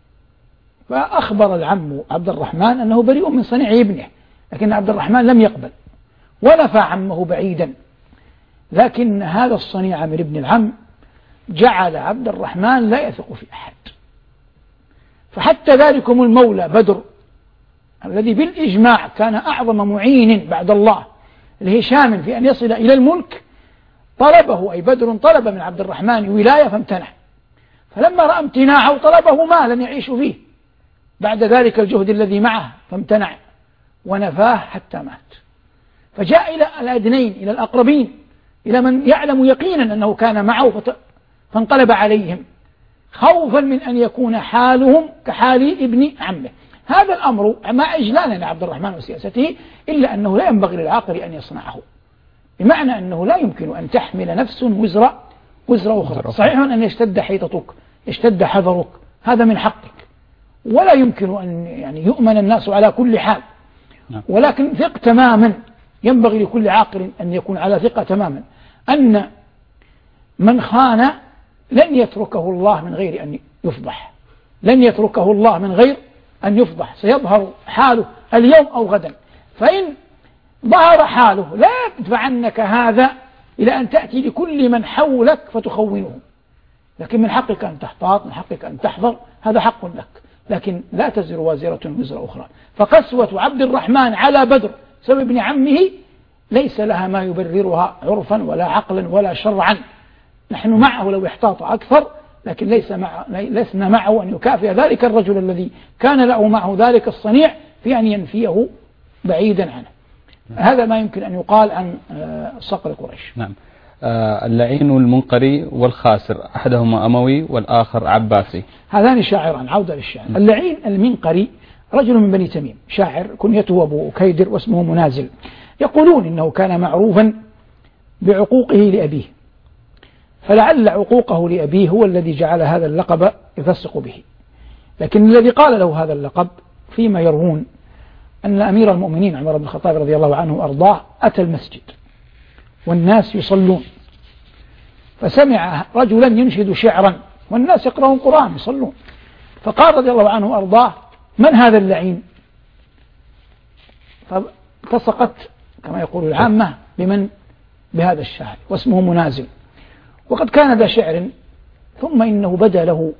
فأخبر العم عبد الرحمن أنه بريء من صنيع ابنه، لكن عبد الرحمن لم يقبل ونفى عمه بعيدا. لكن هذا الصنيع من ابن العم جعل عبد الرحمن لا يثق في أحد. فحتى ذلكم المولى بدر الذي بالإجماع كان أعظم معين بعد الله لهشام في أن يصل إلى الملك، طلبه أي بدر طلب من عبد الرحمن ولاية فامتنع. فلما رأى امتناعه طلبه مالا يعيش فيه بعد ذلك الجهد الذي معه، فامتنع ونفاه حتى مات. فجاء إلى الأدنين إلى الأقربين، إلى من يعلم يقينا أنه كان معه، فانقلب عليهم خوفا من أن يكون حالهم كحال ابن عمه. هذا الأمر مع إجلالا لعبد الرحمن وسياسته، إلا أنه لا ينبغي للعاقل أن يصنعه، بمعنى أنه لا يمكن أن تحمل نفس وزر وزر أخرى. صحيح أن يشتد حيطتك يشتد حذرك، هذا من حقك، ولا يمكن أن يعني يؤمن الناس على كل حال، ولكن ثق تماما، ينبغي لكل عاقل أن يكون على ثقة تماما أن من خان لن يتركه الله من غير أن يفضح، لن يتركه الله من غير أن يفضح، سيظهر حاله اليوم أو غدا. فإن ظهر حاله لا يدفعنك هذا إلى أن تأتي لكل من حولك فتخونه، لكن من حقك أن تحتاط، من حقك أن تحذر، هذا حق لك، لكن لا تزر وازرة وزر أخرى. فقسوة عبد الرحمن على بدر سبب ابن عمه ليس لها ما يبررها عرفا ولا عقلا ولا شرعا. نحن معه لو احتاط أكثر، لكن ليس مع لسنا معه أن يكافئ ذلك الرجل الذي كان له معه ذلك الصنيع في أن ينفيه بعيدا عنه. هذا ما يمكن أن يقال عن صقر قريش. نعم. آه اللعين المنقري والخاسر أحدهما أموي والآخر عباسي، هذان شاعران. عودة للشعر. اللعين المنقري رجل من بني تميم، شاعر كنيته أبو كيدر واسمه منازل. يقولون إنه كان معروفا بعقوقه لأبيه، فلعل عقوقه لأبيه هو الذي جعل هذا اللقب يفسق به. لكن الذي قال له هذا اللقب فيما يروون أن أمير المؤمنين عمر بن الخطاب رضي الله عنه وأرضاه أتى المسجد والناس يصلون، فسمع رجلا ينشد شعرا والناس يقرؤون قرآن يصلون، فقال رضي الله عنه وأرضاه: من هذا اللعين؟ فالتصقت كما يقول العامة بمن بهذا الشاعر واسمه منازل، وقد كان ذا شعر. ثم إنه بدا له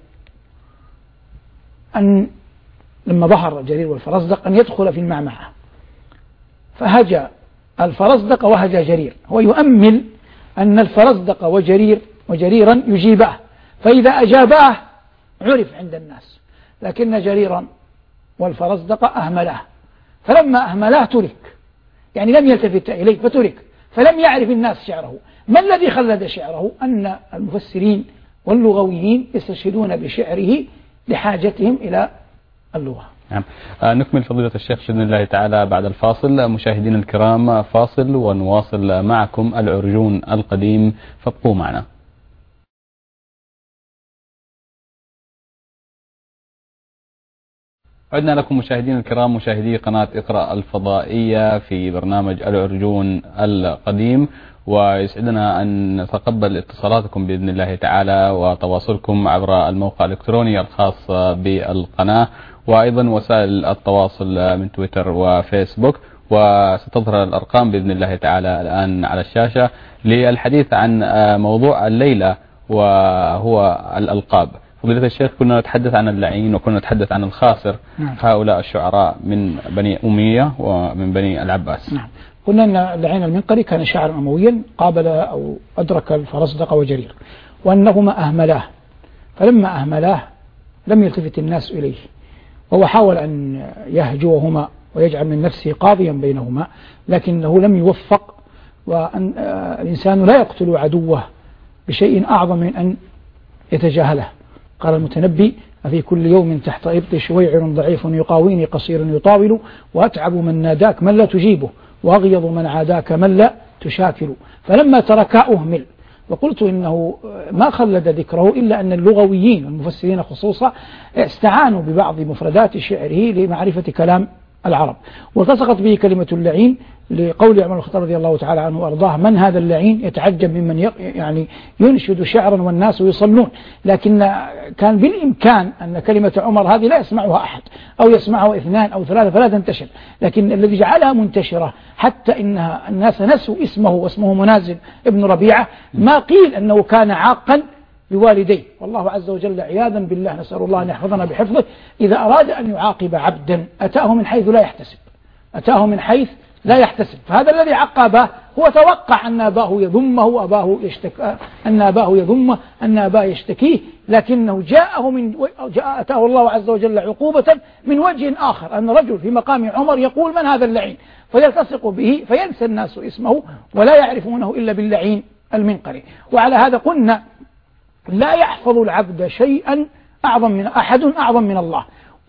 أن لما ظهر جرير والفرزدق أن يدخل في المعمعة، فهجى الفرزدق وهجى جرير، هو يؤمل أن الفرزدق وجرير وجريرا يجيبه، فإذا أجاباه عرف عند الناس، لكن جريرا والفرزدق أهملاه، فلما أهملاه ترك، يعني لم يلتفت إليه فترك، فلم يعرف الناس شعره. ما الذي خلد شعره؟ أن المفسرين واللغويين يستشهدون بشعره لحاجتهم إلى اللغة. نعم. نكمل فضيلة الشيخ بإذن الله تعالى بعد الفاصل. مشاهدينا الكرام، فاصل ونواصل معكم العرجون القديم، فابقوا معنا. عدنا لكم مشاهدينا الكرام، مشاهدي قناة اقرأ الفضائية في برنامج العرجون القديم، ويسعدنا أن نتقبل اتصالاتكم بإذن الله تعالى وتواصلكم عبر الموقع الإلكتروني الخاص بالقناة، وأيضا وسائل التواصل من تويتر وفيسبوك، وستظهر الأرقام بإذن الله تعالى الآن على الشاشة للحديث عن موضوع الليلة وهو الألقاب. فضيلة الشيخ، كنا نتحدث عن اللعين وكنا نتحدث عن الخاسر. نعم. هؤلاء الشعراء من بني أمية ومن بني العباس. نعم. قلنا أن اللعين المنقري كان شاعرا أمويا قابل أو أدرك الفرزدق وجرير، وأنهما أهملاه، فلما أهملاه لم يلتفت الناس إليه، وهو حاول أن يهجوهما ويجعل من نفسه قاضيا بينهما، لكنه لم يوفق، وأن الإنسان لا يقتل عدوه بشيء أعظم من أن يتجاهله. قال المتنبي: أفي كل يوم تحت إبط شويع ضعيف يقاويني قصير يطاول، وأتعب من ناداك من لا تجيبه، وأغيض من عاداك من لا تشاكل. فلما تركا أهمل. وقلت إنه ما خلد ذكره إلا أن اللغويين المفسرين خصوصا استعانوا ببعض مفردات شعره لمعرفة كلام العرب، والتصقت به كلمة اللعين لقول عمر الخطاب رضي الله تعالى عنه وأرضاه: من هذا اللعين؟ يتعجب ممن يعني ينشد شعرا والناس يصلون. لكن كان بالإمكان أن كلمة عمر هذه لا يسمعها أحد، أو يسمعها اثنان أو ثلاثة فلا تنتشر، لكن الذي جعلها منتشرة حتى إنها الناس نسوا اسمه، واسمه منازل ابن ربيعة، ما قيل أنه كان عاقا بوالديه، والله عز وجل عياذا بالله نسأل الله أن يحفظنا بحفظه إذا أراد أن يعاقب عبدا أتاه من حيث لا يحتسب، أتاه من حيث لا يحتسب. فهذا الذي عقبه هو توقع أن أباه يذمه، أباه يشتك أن أباه يذمه، أن أباه يشتكيه، لكنه جاءه من جاء أتاه الله عز وجل عقوبة من وجه آخر، أن رجل في مقام عمر يقول: من هذا اللعين؟ فيلتصق به فينسى الناس اسمه ولا يعرفونه إلا باللعين المنقري. وعلى هذا قلنا: لا يحفظ العبد شيئا أعظم من أحد أعظم من الله،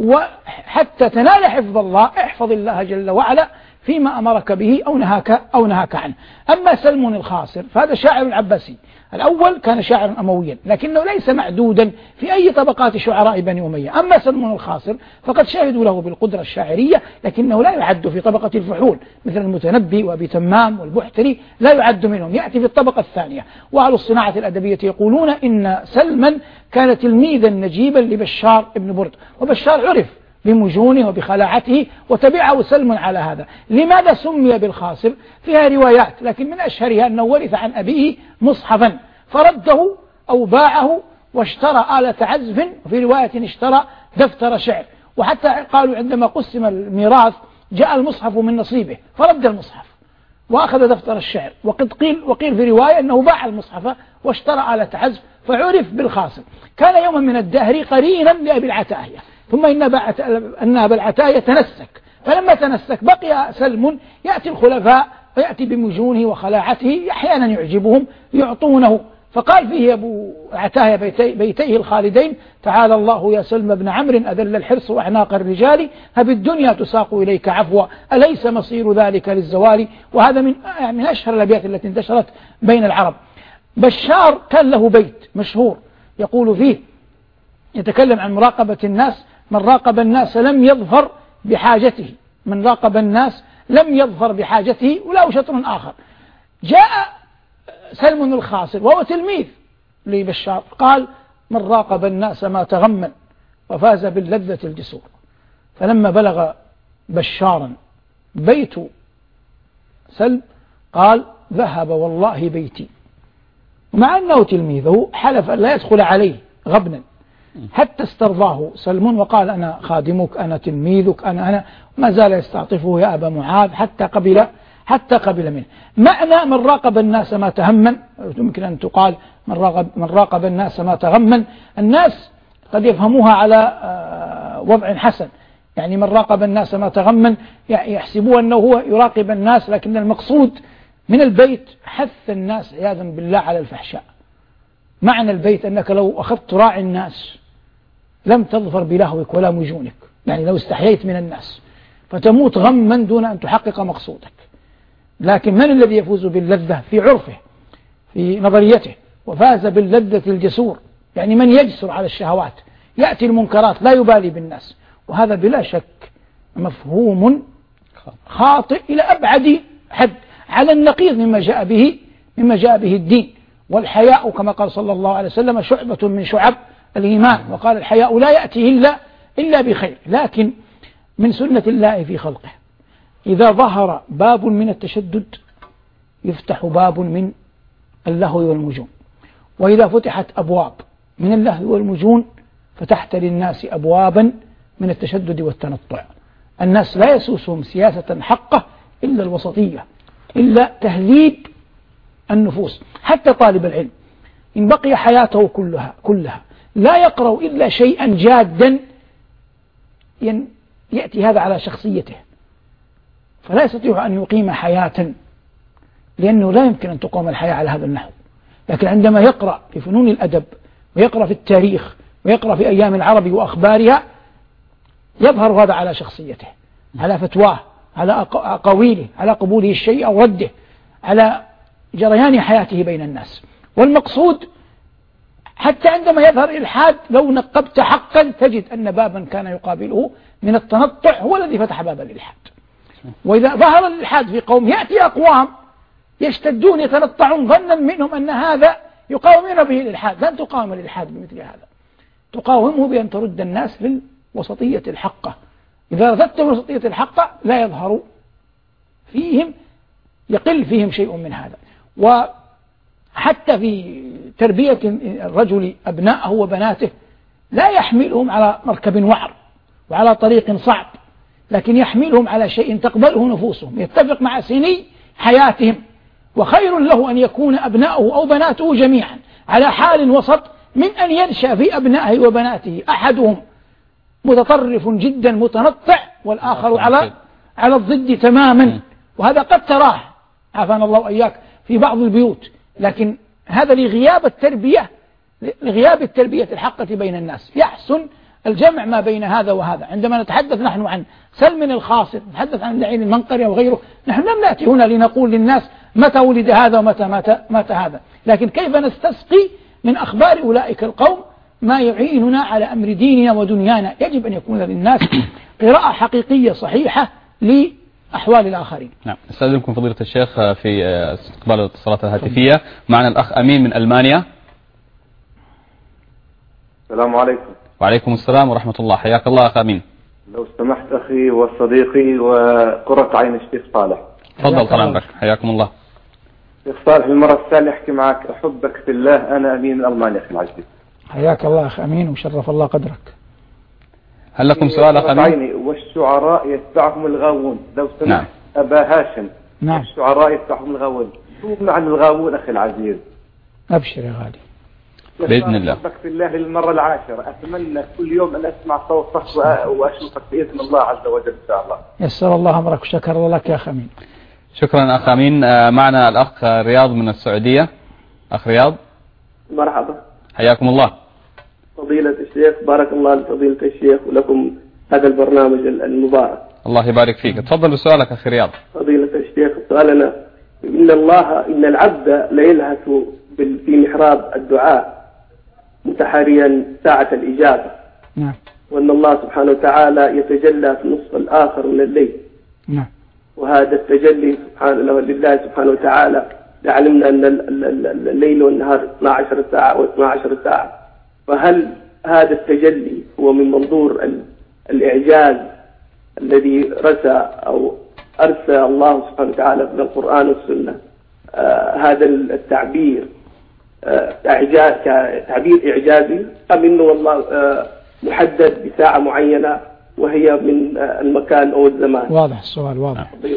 وحتى تنال حفظ الله احفظ الله جل وعلا فيما أمرك به أو نهاك أو نهاك عنه. أما سلم الخاسر فهذا شاعر عباسي، الأول كان شاعرا أمويا لكنه ليس معدودا في أي طبقات شعراء بني أمية. أما سلم الخاسر فقد شهدوا له بالقدرة الشاعرية، لكنه لا يعد في طبقة الفحول مثل المتنبي وأبي تمام والبحتري، لا يعد منهم، يأتي في الطبقة الثانية. وأهل الصناعة الأدبية يقولون إن سلما كان تلميذا نجيبا لبشار ابن برد، وبشار عرف بمجونه وبخلاعته وتبعه سلم على هذا. لماذا سمي بالخاسر؟ فيها روايات، لكن من أشهرها أنه ورث عن أبيه مصحفا فرده أو باعه واشترى آلة عزف، وفي رواية اشترى دفتر شعر، وحتى قالوا عندما قسم الميراث جاء المصحف من نصيبه فرد المصحف وأخذ دفتر الشعر، وقد قيل وقيل في رواية أنه باع المصحف واشترى آلة عزف فعرف بالخاسر. كان يوما من الدهر قرينا لأبي العتاهية، ثم إن أبا العتاهية تنسك، فلما تنسك بقي سلم يأتي الخلفاء ويأتي بمجونه وخلاعته أحيانا يعجبهم يعطونه، فقال فيه أبو عتاهية بيتي بيتيه الخالدين: تعالى الله يا سلم بن عمرو أذل الحرص وأعناق الرجال، فبالدنيا تساق إليك عفوا أليس مصير ذلك للزوال. وهذا من من أشهر الأبيات التي انتشرت بين العرب. بشار كان له بيت مشهور يقول فيه، يتكلم عن مراقبة الناس: من راقب الناس لم يظفر بحاجته، من راقب الناس لم يظفر بحاجته. وله شطر آخر: جاء سلم الخاسر وهو تلميذ لبشار قال: من راقب الناس ما تغمن وفاز باللذة الجسور. فلما بلغ بشارا بيت سلم قال: ذهب والله بيتي، ومع أنه تلميذه حلف أن لا يدخل عليه غبنا، حتى استرضاه سلم وقال: أنا خادمك، أنا تلميذك، أنا أنا ما زال يستعطفه: يا أبا معاذ، حتى قبل حتى قبل منه. معنى من راقب الناس ما تهمن، يمكن أن تقال من راقب, من راقب الناس ما تغمن. الناس قد يفهموها على وضع حسن، يعني من راقب الناس ما تغمن يحسبون أنه هو يراقب الناس، لكن المقصود من البيت حث الناس عياذا بالله على الفحشاء. معنى البيت أنك لو أخذت راعي الناس لم تظفر بلهوك ولا مجونك، يعني لو استحييت من الناس فتموت غما دون أن تحقق مقصودك. لكن من الذي يفوز باللذة في عرفه في نظريته وفاز باللذة الجسور؟ يعني من يجسر على الشهوات، يأتي المنكرات لا يبالي بالناس. وهذا بلا شك مفهوم خاطئ إلى أبعد حد، على النقيض مما جاء به مما جاء به الدين. والحياء كما قال صلى الله عليه وسلم شعبة من شعب الإيمان، وقال الحياء لا يأتي إلا إلا بخير. لكن من سنة الله في خلقه إذا ظهر باب من التشدد يفتح باب من اللهو والمجون، وإذا فتحت أبواب من اللهو والمجون فتحت للناس أبوابا من التشدد والتنطع. الناس لا يسوسهم سياسة حقة إلا الوسطية، إلا تهذيب النفوس. حتى طالب العلم إن بقي حياته كلها كلها لا يقرأ إلا شيئا جادا يأتي هذا على شخصيته، فلا يستطيع أن يقيم حياة، لأنه لا يمكن أن تقوم الحياة على هذا النحو. لكن عندما يقرأ في فنون الأدب ويقرأ في التاريخ ويقرأ في أيام العرب وأخبارها يظهر هذا على شخصيته، على فتواه، على أقاويله، على قبوله الشيء أو رده، على جريان حياته بين الناس. والمقصود حتى عندما يظهر الإلحاد لو نقبت حقا تجد أن بابا كان يقابله من التنطع هو الذي فتح باب الإلحاد. وإذا ظهر الإلحاد في قوم يأتي أقوام يشتدون يتنطعون ظنا منهم أن هذا يقاومون به الإلحاد. لن تقاوم الإلحاد بمثل هذا، تقاومه بأن ترد الناس للوسطية الحقة. إذا رددت الوسطية الحقة لا يظهر فيهم، يقل فيهم شيء من هذا. وحتى في تربية الرجل أبناءه وبناته لا يحملهم على مركب وعر وعلى طريق صعب، لكن يحملهم على شيء تقبله نفوسهم يتفق مع سني حياتهم. وخير له أن يكون أبناؤه أو بناته جميعا على حال وسط من أن ينشأ في أبنائه وبناته أحدهم متطرف جدا متنطع والآخر على على الضد تماما. وهذا قد تراه عافانا الله وإياك في بعض البيوت، لكن هذا لغياب التربية لغياب التربية الحقة بين الناس. يحسن الجمع ما بين هذا وهذا. عندما نتحدث نحن عن سلم الخاصر، نتحدث عن اللعين المنقري وغيره، نحن لم نأتي هنا لنقول للناس متى ولد هذا ومتى مات, مات هذا، لكن كيف نستسقي من أخبار أولئك القوم ما يعيننا على أمر ديننا ودنيانا. يجب أن يكون للناس قراءة حقيقية صحيحة لأحوال الآخرين. نعم، أستاذنكم فضيلة الشيخ في استقبال الاتصالات الهاتفية. معنا الأخ أمين من ألمانيا. السلام عليكم. وعليكم السلام ورحمة الله، حياك الله أخ أمين. لو سمحت أخي وصديقي وقرة عين الشيخ صالح. تفضل طال عمرك، حياكم الله. شيخ صالح المرة الثانية أحكي معك، أحبك في الله، أنا أمين من ألمانيا أخي العزيز. حياك الله أخ أمين وشرف الله قدرك. هل لكم سؤال أخ أمين؟ والشعراء يتبعهم الغاوون، لو سمحت. نعم. أبا هاشم. نعم. الشعراء يتبعهم الغاوون، شو معنى الغاوون أخي العزيز؟ أبشر يا غالي. بإذن الله. أحبك في الله للمرة العاشرة، أتمنى كل يوم أن أسمع صوتك وأشوفك بإذن الله عز وجل إن شاء الله. يسر الله أمرك وشكر الله لك يا أخ أمين. شكرا أخ أمين. معنا الأخ رياض من السعودية. أخ رياض. مرحبا. حياكم الله. فضيلة الشيخ، بارك الله لفضيلة الشيخ ولكم هذا البرنامج المبارك. الله يبارك فيك. تفضل بسؤالك أخي رياض. فضيلة الشيخ، سؤالنا: إن الله إن العبد ليلهث في محراب الدعاء متحريا ساعة الإجابة. نعم. وأن الله سبحانه وتعالى يتجلى في النصف الآخر من الليل. نعم. وهذا التجلي سبحانه لله سبحانه وتعالى علمنا أن الليل والنهار اثنتا عشرة ساعة واثنتا عشرة ساعة، فهل هذا التجلي هو من منظور الإعجاز الذي رسى أو أرسى الله سبحانه وتعالى من القرآن والسنة آه هذا التعبير آه إعجاز تعبير إعجازي، أم إنه والله آه محدد بساعة معينة وهي من آه المكان أو الزمان؟ واضح السؤال، واضح.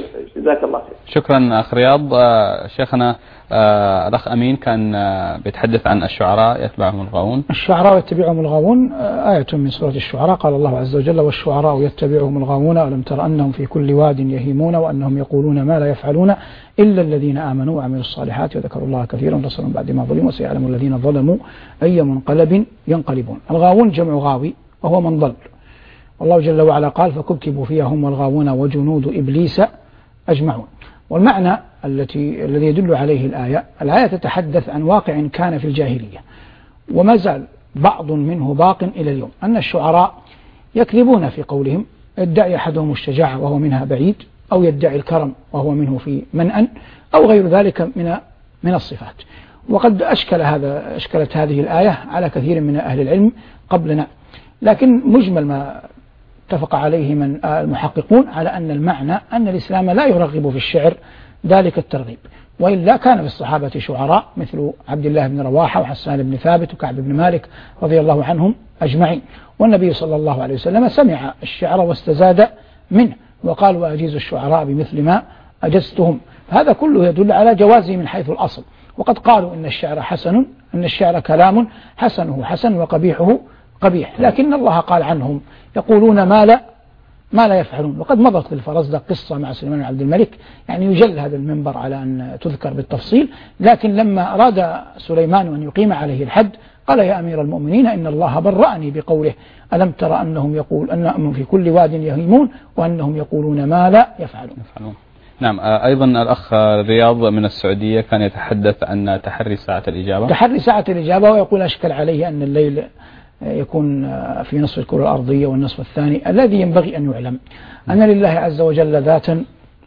جزاك الله خير. شكرا أخ رياض. آه شيخنا آه الأخ أمين كان آه بيتحدث عن الشعراء يتبعهم الغاوون. الشعراء يتبعهم الغاوون آية من سورة الشعراء، قال الله عز وجل والشعراء يتبعهم الغاوون ألم تر أنهم في كل واد يهيمون وأنهم يقولون ما لا يفعلون إلا الذين آمنوا وعملوا الصالحات وذكروا الله كثيرا رسلا بعد ما ظلموا وسيعلم الذين ظلموا أي منقلب ينقلبون. الغاوون جمع غاوي وهو من ضل، والله جل وعلا قال فكبكبوا فيها هم والغاوون وجنود إبليس أجمعون. والمعنى التي الذي يدل عليه الآية، الآية تتحدث عن واقع كان في الجاهلية وما زال بعض منه باق إلى اليوم، أن الشعراء يكذبون في قولهم، يدعي أحدهم الشجاعة وهو منها بعيد، أو يدعي الكرم وهو منه في منأ، أو غير ذلك من من الصفات. وقد أشكل هذا أشكلت هذه الآية على كثير من أهل العلم قبلنا، لكن مجمل ما اتفق عليه من المحققون على أن المعنى أن الإسلام لا يرغب في الشعر ذلك الترغيب، وإلا كان في الصحابة شعراء مثل عبد الله بن رواحة وحسان بن ثابت وكعب بن مالك رضي الله عنهم أجمعين، والنبي صلى الله عليه وسلم سمع الشعر واستزاد منه وقال وأجيز الشعراء بمثل ما أجزتهم. هذا كله يدل على جوازه من حيث الأصل. وقد قالوا إن الشعر حسن، أن الشعر كلام حسنه حسن وقبيحه قبيح، لكن الله قال عنهم يقولون ما لا ما لا يفعلون. وقد مضت في الفرزدق قصة مع سليمان بن عبد الملك، يعني يجل هذا المنبر على أن تذكر بالتفصيل، لكن لما أراد سليمان أن يقيم عليه الحد قال يا أمير المؤمنين إن الله برأني بقوله ألم ترى أنهم يقول أنهم في كل واد يهيمون وأنهم يقولون ما لا يفعلون. يفعلون. نعم. أيضا الأخ رياض من السعودية كان يتحدث عن تحري ساعة الإجابة. تحري ساعة الإجابة، ويقول أشكل عليه أن الليل يكون في نصف الكرة الأرضية والنصف الثاني. الذي ينبغي أن يعلم أن لله عز وجل ذاتا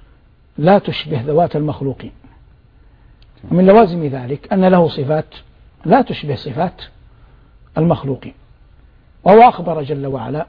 لا تشبه ذوات المخلوقين، ومن لوازم ذلك أن له صفات لا تشبه صفات المخلوقين. وهو أخبر جل وعلا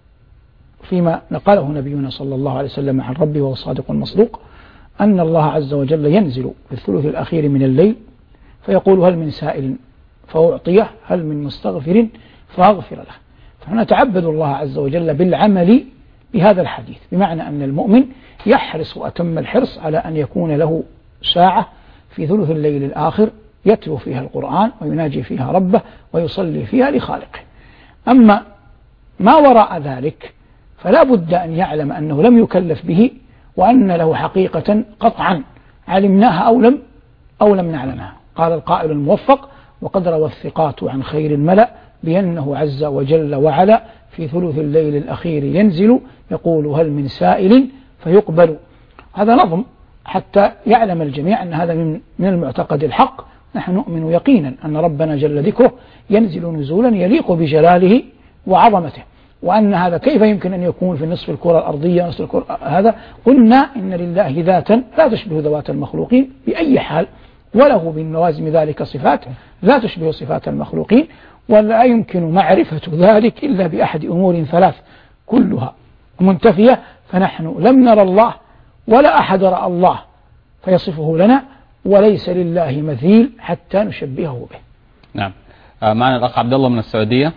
فيما نقله نبينا صلى الله عليه وسلم عن ربه وهو الصادق المصدوق أن الله عز وجل ينزل في الثلث الأخير من الليل فيقول هل من سائل فأعطيه هل من مستغفر فأغفر له. فنتعبد الله عز وجل بالعمل بهذا الحديث، بمعنى أن المؤمن يحرص أتم الحرص على أن يكون له ساعة في ثلث الليل الآخر يتلو فيها القرآن ويناجي فيها ربه ويصلي فيها لخالقه. أما ما وراء ذلك فلا بد أن يعلم أنه لم يكلف به، وأن له حقيقة قطعا علمناها أو لم أو لم نعلمها. قال القائل الموفق وقد روى الثقات عن خير الملأ بأنه عز وجل وعلا في ثلث الليل الأخير ينزل يقول هل من سائل فيقبل. هذا نظم حتى يعلم الجميع أن هذا من من المعتقد الحق. نحن نؤمن يقينا أن ربنا جل ذكره ينزل نزولا يليق بجلاله وعظمته، وأن هذا كيف يمكن أن يكون في نصف الكرة الأرضية نصف الكرة هذا. قلنا إن لله ذاتا لا تشبه ذوات المخلوقين بأي حال، وله من لوازم ذلك صفات لا تشبه صفات المخلوقين، ولا يمكن معرفة ذلك إلا بأحد أمور ثلاث كلها منتفية. فنحن لم نرى الله ولا أحد رأى الله فيصفه لنا، وليس لله مثيل حتى نشبهه به. نعم. معنا الأخ عبد الله من السعودية.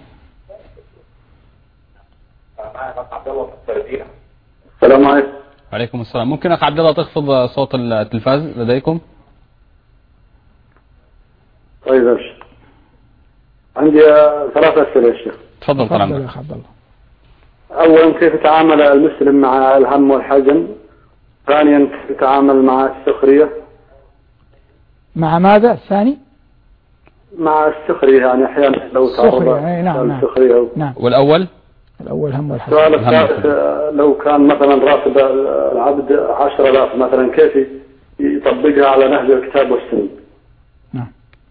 السلام عليكم. وعليكم السلام. ممكن أخ عبد الله تخفض صوت التلفاز لديكم؟ طيب أبشر. عندي ثلاثة أسئلة يا شيخ. تفضل. تفضل يا أخ عبد الله. أولا كيف يتعامل المسلم مع الهم والحزن؟ ثانيا كيف يتعامل مع السخرية؟ مع ماذا الثاني؟ مع السخرية، يعني أحيانا لو تعرض نعم السخرية. نعم. والأول؟ الأول هم والحزن. السؤال الثالث لو كان مثلا راتب العبد عشر آلاف مثلا كيف يطبقها على نهج الكتاب والسنة؟ نعم.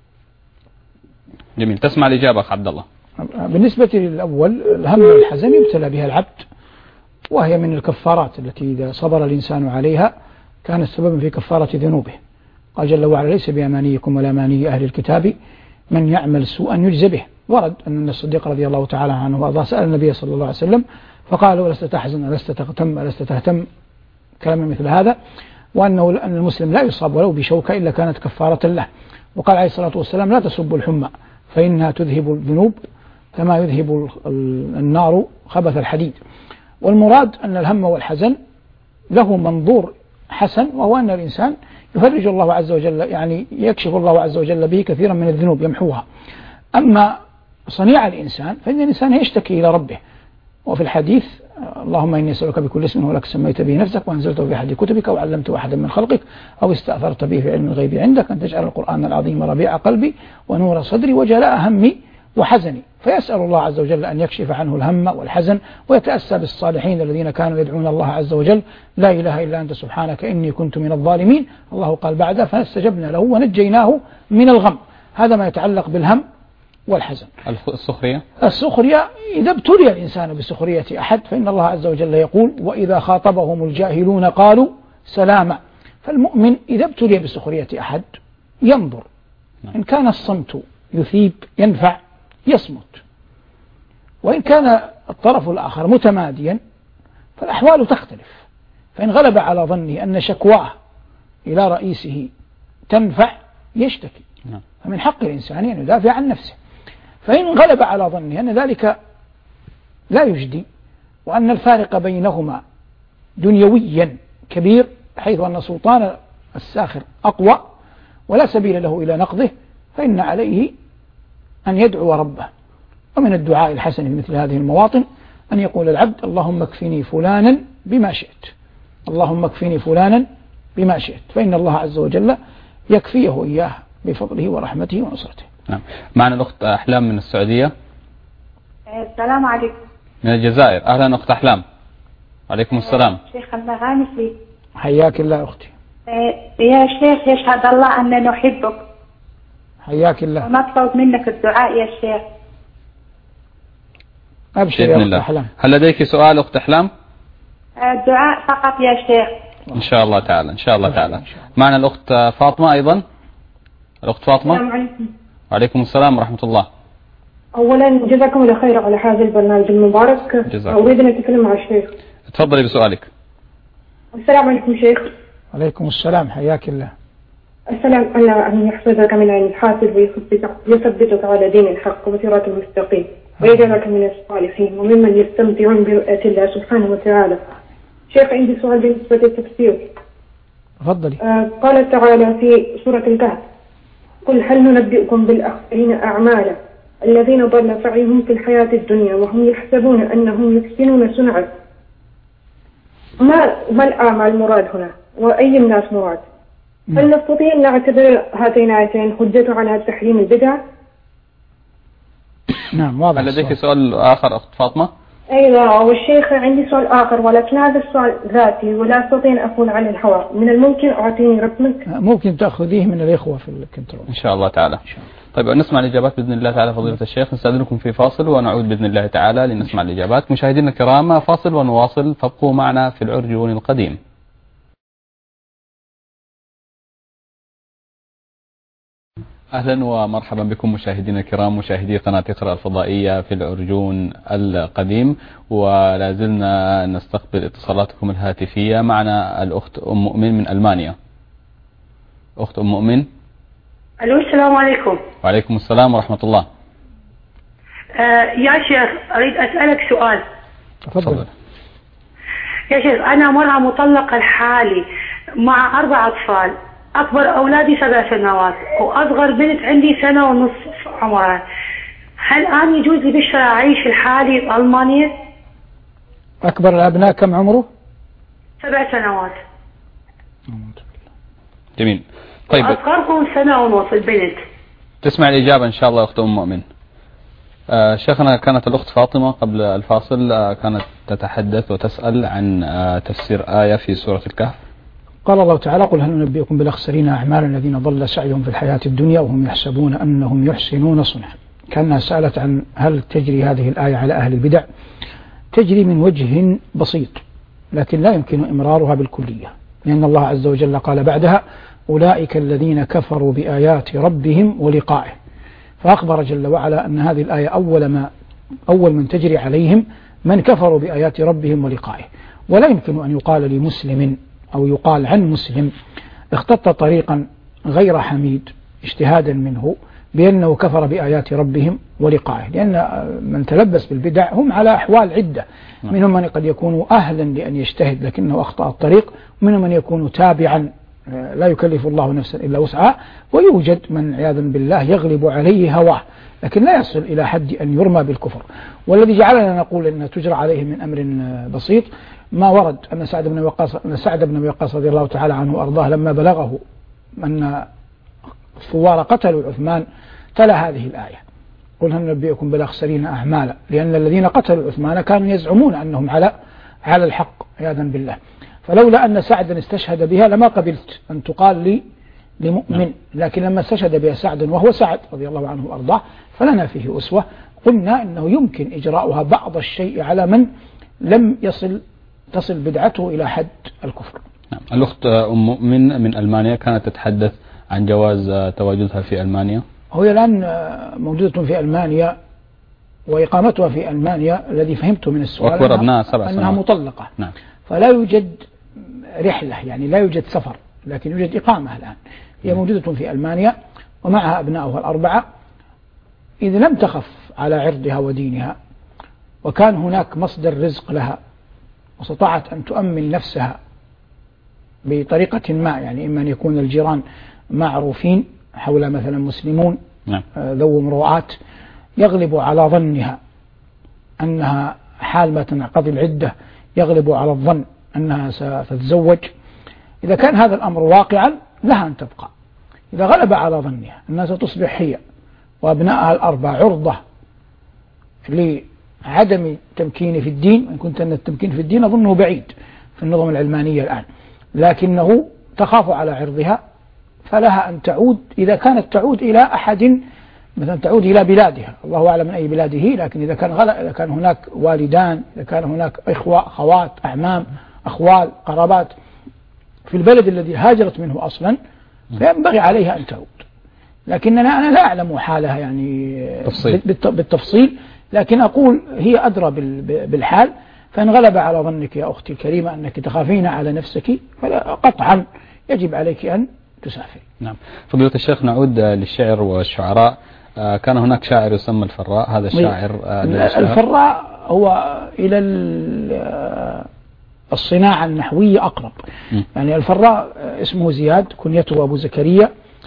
جميل. تسمع الإجابة أخ عبد الله. بالنسبة للأول الهم والحزن يبتلى بها العبد، وهي من الكفارات التي إذا صبر الإنسان عليها كانت سببا في كفارة ذنوبه. قال جل وعلا ليس بأمانيكم ولا أماني أهل الكتاب من يعمل سوءا يجزى به. ورد أن الصديق رضي الله تعالى عنه وأرضاه سأل النبي صلى الله عليه وسلم فقال ولست تحزن ألست تغتم ألست تهتم، كلام مثل هذا، وأنه أن المسلم لا يصاب ولو بشوكة إلا كانت كفارة له. وقال عليه الصلاة والسلام لا تسبوا الحمى فإنها تذهب الذنوب كما يذهب النار خبث الحديد. والمراد أن الهم والحزن له منظور حسن، وهو أن الإنسان يفرج الله عز وجل، يعني يكشف الله عز وجل به كثيرا من الذنوب يمحوها. أما صنيع الإنسان فإن الإنسان يشتكي إلى ربه، وفي الحديث اللهم إني أسألك بكل اسم هو لك سميت به نفسك وأنزلته في أحد كتبك وعلمته أحدا من خلقك أو استأثرت به في علم الغيب عندك أن تجعل القرآن العظيم ربيع قلبي ونور صدري وجلاء همي وحزني. فيسأل الله عز وجل أن يكشف عنه الهم والحزن، ويتأسى بالصالحين الذين كانوا يدعون الله عز وجل لا إله إلا أنت سبحانك إني كنت من الظالمين. الله قال بعدها فاستجبنا له ونجيناه من الغم. هذا ما يتعلق بالهم والحزن. السخرية السخرية إذا ابتلي الإنسان بسخرية أحد فإن الله عز وجل يقول وإذا خاطبهم الجاهلون قالوا سلاما. فالمؤمن إذا ابتلي بسخرية أحد ينظر، إن كان الصمت يثيب ينفع يصمت، وإن كان الطرف الآخر متماديا فالأحوال تختلف. فإن غلب على ظنه أن شكواه إلى رئيسه تنفع يشتكي، فمن حق الإنسان أن يدافع عن نفسه. فإن غلب على ظنه أن ذلك لا يجدي، وأن الفارق بينهما دنيويا كبير حيث أن سلطان الساخر أقوى ولا سبيل له إلى نقضه، فإن عليه أن يدعو ربه. ومن الدعاء الحسن في مثل هذه المواطن أن يقول العبد اللهم اكفني فلانا بما شئت، اللهم اكفني فلانا بما شئت، فإن الله عز وجل يكفيه إياه بفضله ورحمته ونصرته. نعم. معنا الأخت أحلام من السعودية. السلام عليكم. من الجزائر. أهلا أخت أحلام. عليكم السلام. شيخ الله غانسي. حياك الله أختي. يا شيخ يشهد الله أننا نحبك. حياك الله. ونطلب منك الدعاء يا شيخ. أبشر يا أخت أحلام. هل لديك سؤال أخت أحلام؟ الدعاء فقط يا شيخ. إن شاء الله تعالى. إن شاء الله تعالى. معنا الأخت فاطمة أيضا. الأخت فاطمة. السلام عليكم. وعليكم السلام ورحمة الله. أولا جزاكم الله خير على هذا البرنامج المبارك. أريد أن أتكلم مع الشيخ. تفضلي بسؤالك. السلام عليكم شيخ. عليكم السلام حياك الله. السلام الله أن يحفظك من عين الحاسد ويثبتك يثبتك على دين الحق وصراط المستقيم ويجعلك من الصالحين وممن يستمتعون برؤية الله سبحانه وتعالى. شيخ عندي سؤال بالنسبة للتفسير. تفضلي. آه قال تعالى في سورة الكهف قل هل ننبئكم بالأخسرين أعمالا الذين ضل سعيهم في الحياة الدنيا وهم يحسبون أنهم يحسنون صنعا. ما ما الأعمال المراد هنا وأي الناس مراد؟ هل نستطيع أن نعتبر هاتين الآيتين حجة على تحريم البدع؟ نعم واضح. هل لديك سؤال آخر أخت فاطمة؟ أيوة والشيخ عندي سؤال آخر ولكن هذا السؤال ذاتي ولا أستطيع أن أقول عن الهواء. من الممكن أعطيني رقمك؟ ممكن تأخذيه من الإخوة في الكنترول. إن شاء الله تعالى. طيب نسمع الإجابات بإذن الله تعالى. فضيلة الشيخ نستأذنكم في فاصل ونعود بإذن الله تعالى لنسمع الإجابات. مشاهدينا الكرام فاصل ونواصل، فابقوا معنا في العرجون القديم. أهلا ومرحبا بكم مشاهدينا الكرام مشاهدي قناة اقرأ الفضائية في العرجون القديم، ولا زلنا نستقبل اتصالاتكم الهاتفية. معنا الأخت أم مؤمن من ألمانيا. أخت أم مؤمن. ألو السلام عليكم. وعليكم السلام ورحمة الله. آه يا شيخ أريد أسألك سؤال. تفضل. يا شيخ أنا مرأة مطلقة الحالي مع أربع أطفال، أكبر أولادي سبع سنوات وأصغر بنت عندي سنة ونصف عمرها. هل أنا يجوز لي بالشرع أعيش الحالي بألمانيا؟ أكبر الأبناء كم عمره؟ سبع سنوات. جميل. طيب أصغرهم سنة ونصف البنت. تسمع الإجابة إن شاء الله أخت أم مؤمن. آه شيخنا كانت الأخت فاطمة قبل الفاصل آه كانت تتحدث وتسأل عن آه تفسير آية في سورة الكهف. قال الله تعالى قل هل ننبئكم بالأخسرين أعمالا الذين ضل سعيهم في الحياة الدنيا وهم يحسبون أنهم يحسنون صنعا. كانها سألت عن هل تجري هذه الآية على أهل البدع. تجري من وجه بسيط لكن لا يمكن إمرارها بالكلية، لأن الله عز وجل قال بعدها أولئك الذين كفروا بآيات ربهم ولقائه، فأخبر جل وعلا أن هذه الآية أول ما أول من تجري عليهم من كفروا بآيات ربهم ولقائه. ولا يمكن أن يقال لمسلم أو يقال عن مسلم اختط طريقا غير حميد اجتهادا منه بأنه كفر بآيات ربهم ولقائه، لأن من تلبس بالبدع هم على أحوال عدة، منهم من قد يكون أهلا لأن يجتهد لكنه أخطأ الطريق، ومنهم من يكون تابعا لا يكلف الله نفسا إلا وسعها، ويوجد من عياذا بالله يغلب عليه هواه لكن لا يصل إلى حد أن يرمى بالكفر. والذي جعلنا نقول أن تجرى عليه من أمر بسيط ما ورد أن سعد بن وقاص أن سعد بن وقاص رضي الله تعالى عنه وأرضاه لما بلغه أن الثوار قتلوا عثمان تلا هذه الآية: قل هل ننبئكم بالأخسرين أعمالا، لأن الذين قتلوا عثمان كانوا يزعمون أنهم على على الحق عياذا بالله، فلولا أن سعدا استشهد بها لما قبلت أن تقال لي لمؤمن، لكن لما استشهد بها سعد وهو سعد رضي الله عنه وأرضاه فلنا فيه أسوة. قلنا إنه يمكن إجراؤها بعض الشيء على من لم يصل تصل بدعته إلى حد الكفر. نعم. الأخت أم مؤمن من ألمانيا كانت تتحدث عن جواز تواجدها في ألمانيا. هو الآن موجودة في ألمانيا وإقامتها في ألمانيا الذي فهمته من السؤال وأكبر أبناء سبع سنوات أنها مطلقة. نعم. فلا يوجد رحلة، يعني لا يوجد سفر، لكن يوجد إقامة الآن. هي موجودة في ألمانيا ومعها أبنائها الأربعة. إذ لم تخف على عرضها ودينها وكان هناك مصدر رزق لها واستطاعت أن تؤمن نفسها بطريقة ما، يعني إما أن يكون الجيران معروفين حول مثلا مسلمون نعم. ذو مروءات، يغلب على ظنها أنها حال ما تنقضي العدة يغلب على الظن أنها ستتزوج. إذا كان هذا الأمر واقعا لها أن تبقى. إذا غلب على ظنها أنها ستصبح هي وأبنائها الأربع عرضة لعدم تمكين في الدين، إن كنت أن التمكين في الدين أظنه بعيد في النظم العلمانية الآن، لكنه تخاف على عرضها فلها أن تعود، إذا كانت تعود إلى أحد مثلا تعود إلى بلادها، الله أعلم من أي بلاده، لكن إذا كان غلق إذا كان هناك والدان، إذا كان هناك إخوة أخوات أعمام أخوال قرابات في البلد الذي هاجرت منه أصلا فينبغي عليها أن تعود. لكننا أنا لا أعلم حالها يعني تفصيل. بالتفصيل، لكن أقول هي أدرى بالحال. فإن غلب على ظنك يا أختي الكريمة أنك تخافين على نفسك فلا قطعا يجب عليك أن تسافر. نعم. فضيلة الشيخ، نعود للشعر والشعراء. كان هناك شاعر يسمى الفراء، هذا الشاعر الفراء هو إلى الصناعة النحوية أقرب. م. يعني الفراء اسمه زياد، كنيته أبو زكريا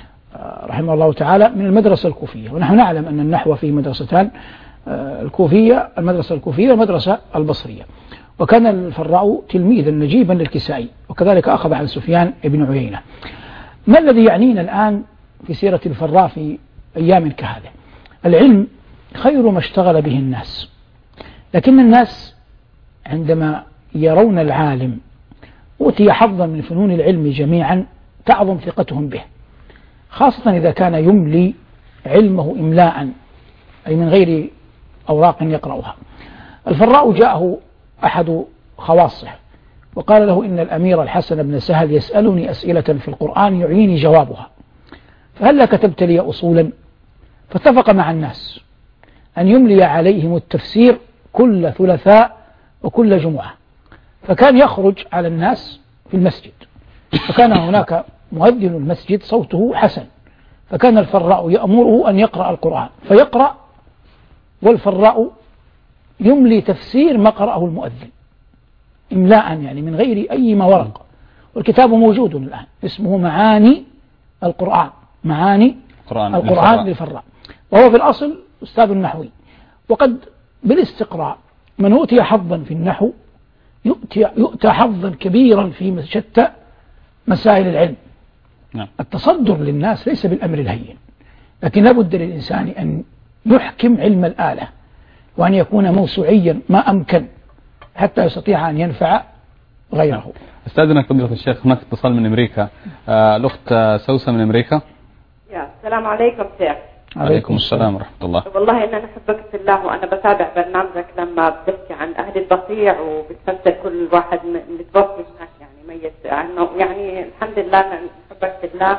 رحمه الله تعالى، من المدرسة الكوفية، ونحن نعلم أن النحو فيه مدرستان، الكوفية المدرسة الكوفية والمدرسة البصرية. وكان الفراء تلميذا نجيبا للكسائي، وكذلك أخذ عن سفيان بن عيينة. ما الذي يعنينا الآن في سيرة الفراء في أيام كهذه؟ العلم خير ما اشتغل به الناس، لكن الناس عندما يرون العالم أوتي حظا من فنون العلم جميعا تعظم ثقتهم به، خاصة إذا كان يملي علمه إملاء أي من غير أوراق يقرأها. الفراء جاءه أحد خواصه وقال له: إن الأمير الحسن بن سهل يسألني أسئلة في القرآن يعيني جوابها، فهل كتبت لي أصولا؟ فاتفق مع الناس أن يملي عليهم التفسير كل ثلاثاء وكل جمعة، فكان يخرج على الناس في المسجد، فكان هناك مؤذن المسجد صوته حسن، فكان الفراء يأمره أن يقرأ القرآن فيقرأ، والفراء يملي تفسير ما قرأه المؤذن إملاء، يعني من غير أي ما ورق. والكتاب موجود الآن اسمه معاني القرآن، معاني القرآن, القرآن للفراء، وهو في الأصل أستاذ النحوي. وقد بالاستقراء من أوتي حظا في النحو يؤتي, يؤتى حظا كبيرا في شتى مسائل العلم. نعم. التصدر للناس ليس بالأمر الهين، لكن لابد للإنسان أن يحكم علم الآلة وأن يكون موسوعيا ما أمكن حتى يستطيع أن ينفع غيره. أستاذنك فضيلة الشيخ، هناك اتصال من أمريكا. آه الأخت سوسة من أمريكا. يا السلام عليكم شيخ. عليكم السلام ورحمة الله. والله إن أنا أحبك في الله، وأنا بتابع برنامجك لما بتحكي عن أهل البقيع وبتفسر كل واحد متوفي هناك يعني ميت عنه، يعني الحمد لله نحبك في الله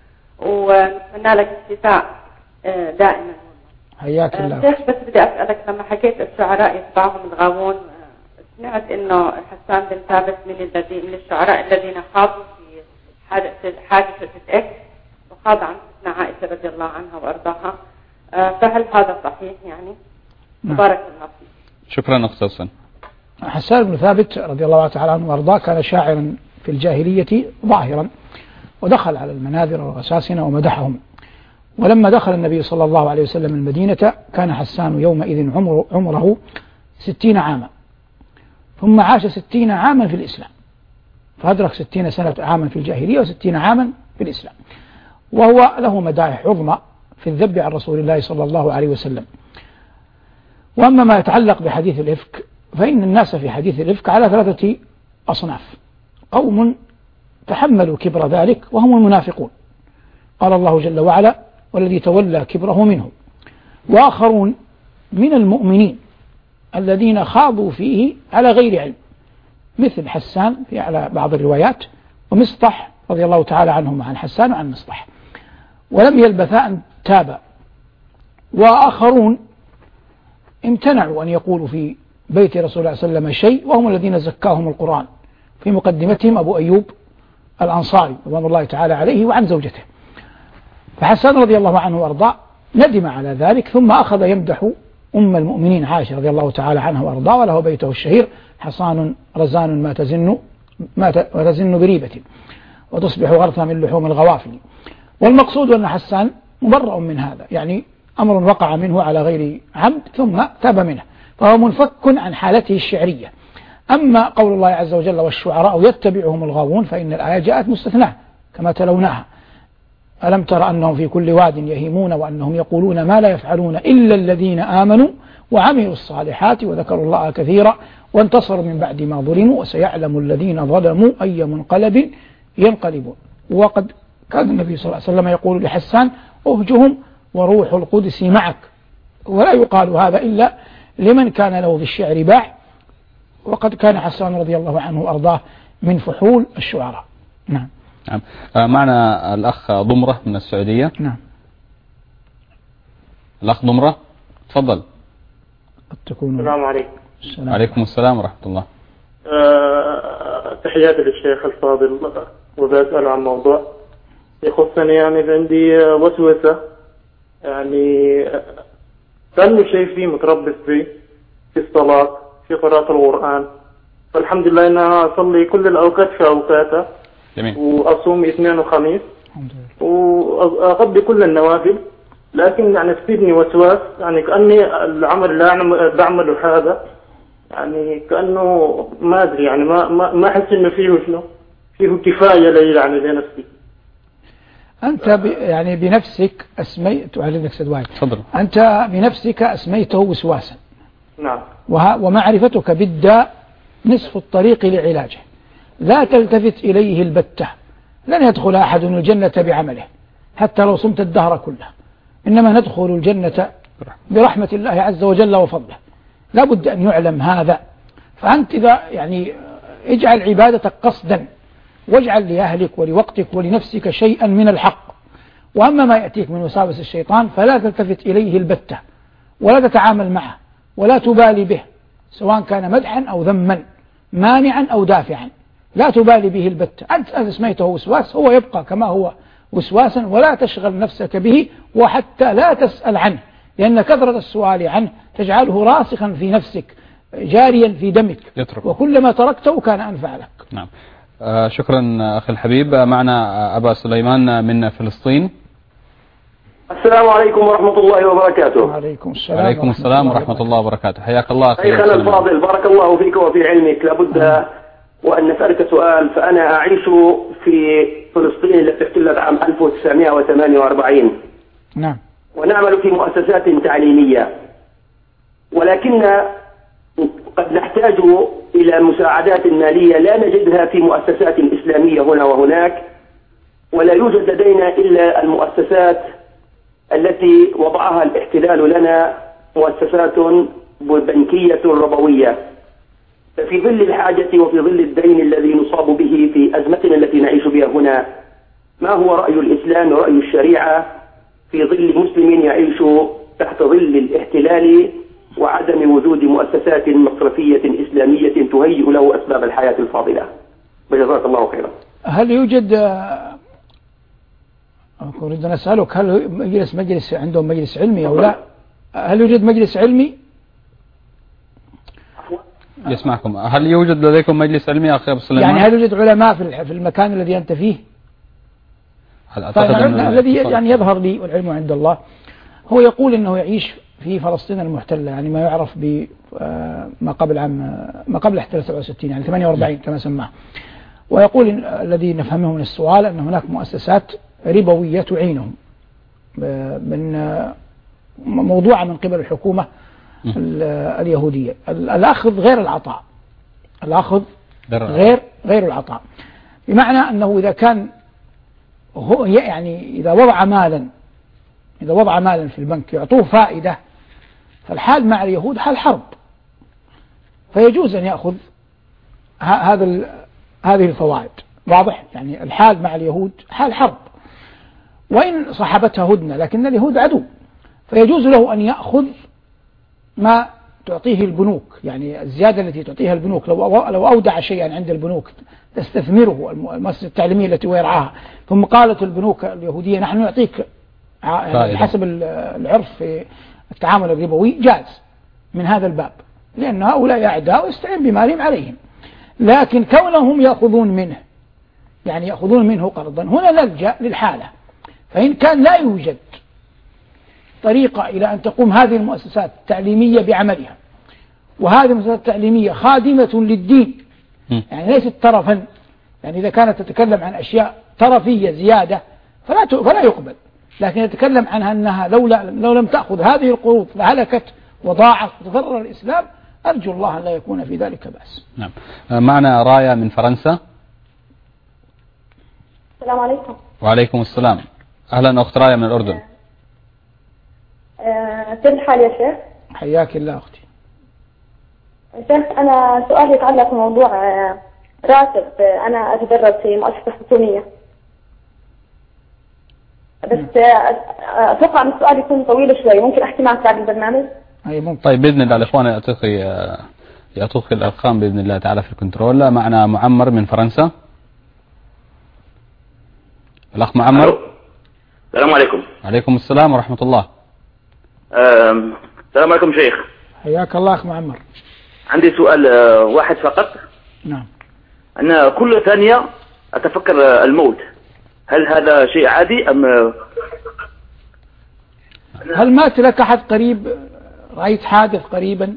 ونتمنى لك الشفاء دائما. حياك الله. شيخ بس بدي أسألك، لما حكيت الشعراء يتبعهم الغاوون، سمعت إنه حسان بن ثابت من الذين من الشعراء الذين خاضوا في حادثة حادثة إكس، وخاض عن أختنا عائشة رضي الله عنها وأرضاها، فهل هذا صحيح يعني؟ بارك الله فيك. شكرا أخت حسن. حسان بن ثابت رضي الله تعالى عنه وأرضاه كان شاعرا في الجاهلية ظاهرا، ودخل على المناذر والغساسنة ومدحهم. ولما دخل النبي صلى الله عليه وسلم المدينة كان حسان يومئذ عمره, عمره ستين عاما، ثم عاش ستين عاما في الإسلام، فأدرك ستين سنة عاما في الجاهلية وستين عاما في الإسلام، وهو له مدائح عظمى في الذب عن رسول الله صلى الله عليه وسلم. وأما ما يتعلق بحديث الإفك فإن الناس في حديث الإفك على ثلاثة أصناف: قوم تحملوا كبر ذلك وهم المنافقون، قال الله جل وعلا: والذي تولى كبره منهم، وآخرون من المؤمنين الذين خاضوا فيه على غير علم، مثل حسان في على بعض الروايات، ومصطح رضي الله تعالى عنهم عن حسان وعن مصطح، ولم يلبثا أن تابا. وآخرون امتنعوا أن يقولوا في بيت رسول الله صلى الله عليه وسلم شيء، وهم الذين زكاهم القرآن، في مقدمتهم أبو أيوب الأنصاري رضوان الله تعالى عليه وعن زوجته. فحسان رضي الله عنه وأرضاه ندم على ذلك، ثم أخذ يمدح أم المؤمنين عائشة رضي الله تعالى عنها وأرضاه، وله بيته الشهير: حصان رزان ما تزن ما تزن بريبة وتصبح غرثا من لحوم الغوافل. والمقصود أن حسان مبرأ من هذا، يعني أمر وقع منه على غير عمد ثم تاب منه، فهو منفك عن حالته الشعرية. أما قول الله عز وجل: والشعراء يتبعهم الغاوون، فإن الآية جاءت مستثناة كما تلوناها: ألم تر أنهم في كل واد يهيمون وأنهم يقولون ما لا يفعلون إلا الذين آمنوا وعملوا الصالحات وذكروا الله كثيرا وانتصروا من بعد ما ظلموا وسيعلم الذين ظلموا أي منقلب ينقلبون. وقد كان النبي صلى الله عليه وسلم يقول لحسان: أهجهم وروح القدس معك. ولا يقال هذا إلا لمن كان له في الشعر باع، وقد كان حسان رضي الله عنه وأرضاه من فحول الشعراء. نعم. نعم. معنا الأخ ضمرة من السعودية. نعم. الأخ ضمرة تفضل. قد تكون. السلام عليكم. السلام عليكم السلام ورحمة الله. أه تحياتي للشيخ الفاضل، وبسأل عن موضوع يخصني. يعني عندي وسوسة، يعني كأنه شيء فيه متربص فيه في الصلاة، في قراءة القرآن. فالحمد لله أن أنا أصلي كل الأوقات في أوقاتها، جميل. وأصوم اثنين وخميس وأقضي كل النوافل، لكن يعني تصيبني وسواس، يعني كأني العمل اللي بعمله هذا يعني كأنه ما أدري، يعني ما ما ما أحس إنه فيه شنو فيه كفاية لي يعني لنفسي. أنت ب يعني بنفسك أسميت أعلمك سدواي. تفضل. أنت بنفسك أسميته وسواسا. نعم. ومعرفتك بالداء نصف الطريق لعلاجه. لا تلتفت إليه البتة، لن يدخل أحد الجنة بعمله حتى لو صمت الدهر كله، إنما ندخل الجنة برحمة الله عز وجل وفضله. لا بد أن يعلم هذا. فأنت إذا يعني اجعل عبادتك قصدا، واجعل لأهلك ولوقتك ولنفسك شيئا من الحق. وأما ما يأتيك من وساوس الشيطان فلا تلتفت إليه البتة، ولا تتعامل معه، ولا تبالي به، سواء كان مدحا أو ذما، مانعا أو دافعا، لا تبالي به البتة. أنت سميته وسواس، هو يبقى كما هو وسواسا، ولا تشغل نفسك به، وحتى لا تسأل عنه، لأن كثرة السؤال عنه تجعله راسخا في نفسك جاريا في دمك، يترك. وكلما تركته كان أنفع لك. نعم. آه شكرا أخي الحبيب. معنا أبا سليمان من فلسطين. السلام عليكم ورحمة الله وبركاته. وعليكم السلام. وعليكم السلام ورحمة الله وبركاته. حياك الله أخي. شيخنا الفاضل، بارك الله فيك وفي علمك. لابد وأن نسألك سؤال. فأنا أعيش في فلسطين التي احتلت عام ألف وتسعمائة وثمانية وأربعين. نعم. ونعمل في مؤسسات تعليمية، ولكن قد نحتاج إلى مساعدات مالية لا نجدها في مؤسسات إسلامية هنا وهناك، ولا يوجد لدينا إلا المؤسسات التي وضعها الاحتلال لنا، مؤسسات بنكية ربوية. ففي ظل الحاجة وفي ظل الدين الذي نصاب به في أزمتنا التي نعيش بها هنا، ما هو رأي الإسلام ورأي الشريعة في ظل مسلم يعيش تحت ظل الاحتلال وعدم وجود مؤسسات مصرفية إسلامية تهيئ له أسباب الحياة الفاضلة؟ وجزاك الله خيرا. هل يوجد أريد أن أسألك هل مجلس مجلس عندهم مجلس علمي أو لا؟ هل يوجد مجلس علمي؟ يسمعكم. هل يوجد لديكم مجلس علمي أخي أبو سليمان؟ يعني هل يوجد علماء في المكان الذي أنت فيه؟ طيب الذي يعني يظهر لي والعلم عند الله هو يقول إنه يعيش في فلسطين المحتلة، يعني ما يعرف بما قبل عام ما قبل احتلال سبعة وستين يعني ثمانية وأربعين كما سماه. ويقول الذي نفهمه من السؤال أن هناك مؤسسات ربوية تعينهم من موضوعة من قبل الحكومة اليهودية. الأخذ غير العطاء، الأخذ غير غير العطاء، بمعنى أنه إذا كان هو يعني إذا وضع مالا إذا وضع مالا في البنك يعطوه فائدة، فالحال مع اليهود حال حرب، فيجوز أن يأخذ هذا هذه الفوائد. واضح؟ يعني الحال مع اليهود حال حرب، وإن صاحبتها هدنة، لكن اليهود عدو، فيجوز له أن يأخذ ما تعطيه البنوك، يعني الزيادة التي تعطيها البنوك. لو لو أودع شيئا عند البنوك تستثمره المؤسسة التعليمية التي يرعاها، ثم قالت البنوك اليهودية نحن نعطيك حسب العرف في التعامل الربوي، جاز من هذا الباب، لأن هؤلاء أعداء ويستعين بمالهم عليهم. لكن كونهم يأخذون منه يعني يأخذون منه قرضا، هنا نلجأ للحالة. فإن كان لا يوجد طريقة إلى أن تقوم هذه المؤسسات التعليمية بعملها، وهذه المؤسسات التعليمية خادمة للدين يعني ليست ترفا، يعني إذا كانت تتكلم عن أشياء ترفية زيادة فلا فلا يقبل، لكن يتكلم عنها أنها لولا لو لم تأخذ هذه القروض لهلكت وضاعت وتضرر الإسلام، أرجو الله أن لا يكون في ذلك بأس. نعم. معنا راية من فرنسا. السلام عليكم. وعليكم السلام. أهلا أخت راية من الأردن. كيف الحال يا شيخ؟ حياك الله أختي. شيخ أنا سؤالي يتعلق بموضوع راتب. أنا أتدرب في مؤسسة حكومية، بس أتوقع أن السؤال يكون طويل شوي، ممكن أحكي معك بعد البرنامج؟ أي ممكن. طيب بإذن الله الإخوان يعطيك يعطوك الأرقام بإذن الله تعالى في الكنترول. معنا معمر من فرنسا. الأخ معمر. السلام عليكم. عليكم السلام ورحمة الله. السلام عليكم شيخ. حياك الله أخ معمر. عندي سؤال واحد فقط. نعم. أنا كل ثانية أتفكر الموت، هل هذا شيء عادي أم هل مات لك أحد قريب؟ رأيت حادث قريبا؟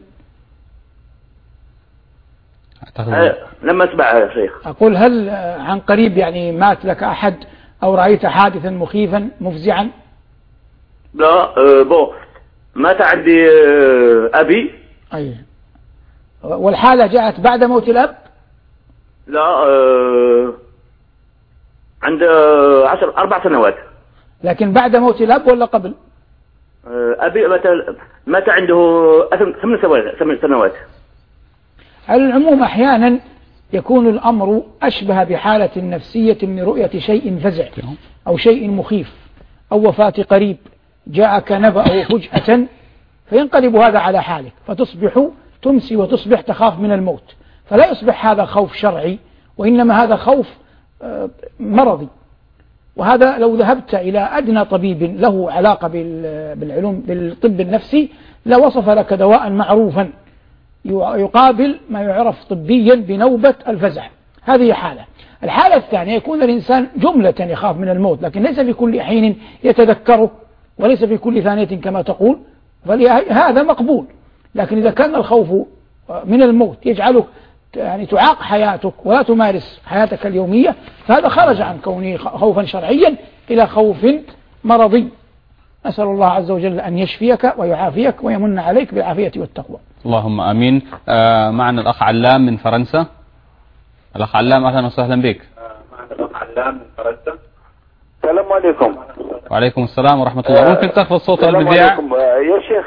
أه لم أسمع يا شيخ. أقول هل عن قريب يعني مات لك أحد أو رأيت حادثا مخيفا مفزعا؟ لا أه بو مات عندي أه أبي. أي. والحالة جاءت بعد موت الأب؟ لا أه عند عشر أربع سنوات. لكن بعد موت الأب ولا قبل؟ أبي مات مات عنده ثمان سنوات ثمان سنوات. على العموم أحيانا يكون الأمر أشبه بحالة نفسية من رؤية شيء فزع أو شيء مخيف أو وفاة قريب جاءك نبأه فجأة، فينقلب هذا على حالك فتصبح تمسي وتصبح تخاف من الموت، فلا يصبح هذا خوف شرعي، وإنما هذا خوف مرضي. وهذا لو ذهبت إلى أدنى طبيب له علاقة بالعلوم بالطب النفسي لوصف لك دواء معروفا يقابل ما يعرف طبيا بنوبة الفزع. هذه حالة. الحالة الثانية يكون الإنسان جملة يخاف من الموت، لكن ليس في كل حين يتذكره وليس في كل ثانية كما تقول، فهذا مقبول. لكن إذا كان الخوف من الموت يجعلك يعني تعاق حياتك ولا تمارس حياتك اليومية، فهذا خرج عن كونه خوفا شرعيا إلى خوف مرضي. أسأل الله عز وجل أن يشفيك ويعافيك ويمن عليك بالعافية والتقوى. اللهم آمين. آه معنا الأخ علام من فرنسا. الأخ علام أهلا وسهلا بك. معنا الأخ علام من فرنسا. السلام عليكم. وعليكم السلام ورحمة الله. ممكن تخفض صوت البذيع؟ يا شيخ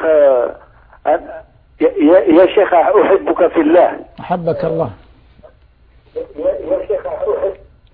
يا يا شيخ أحبك في الله. أحبك الله. يا شيخ أحب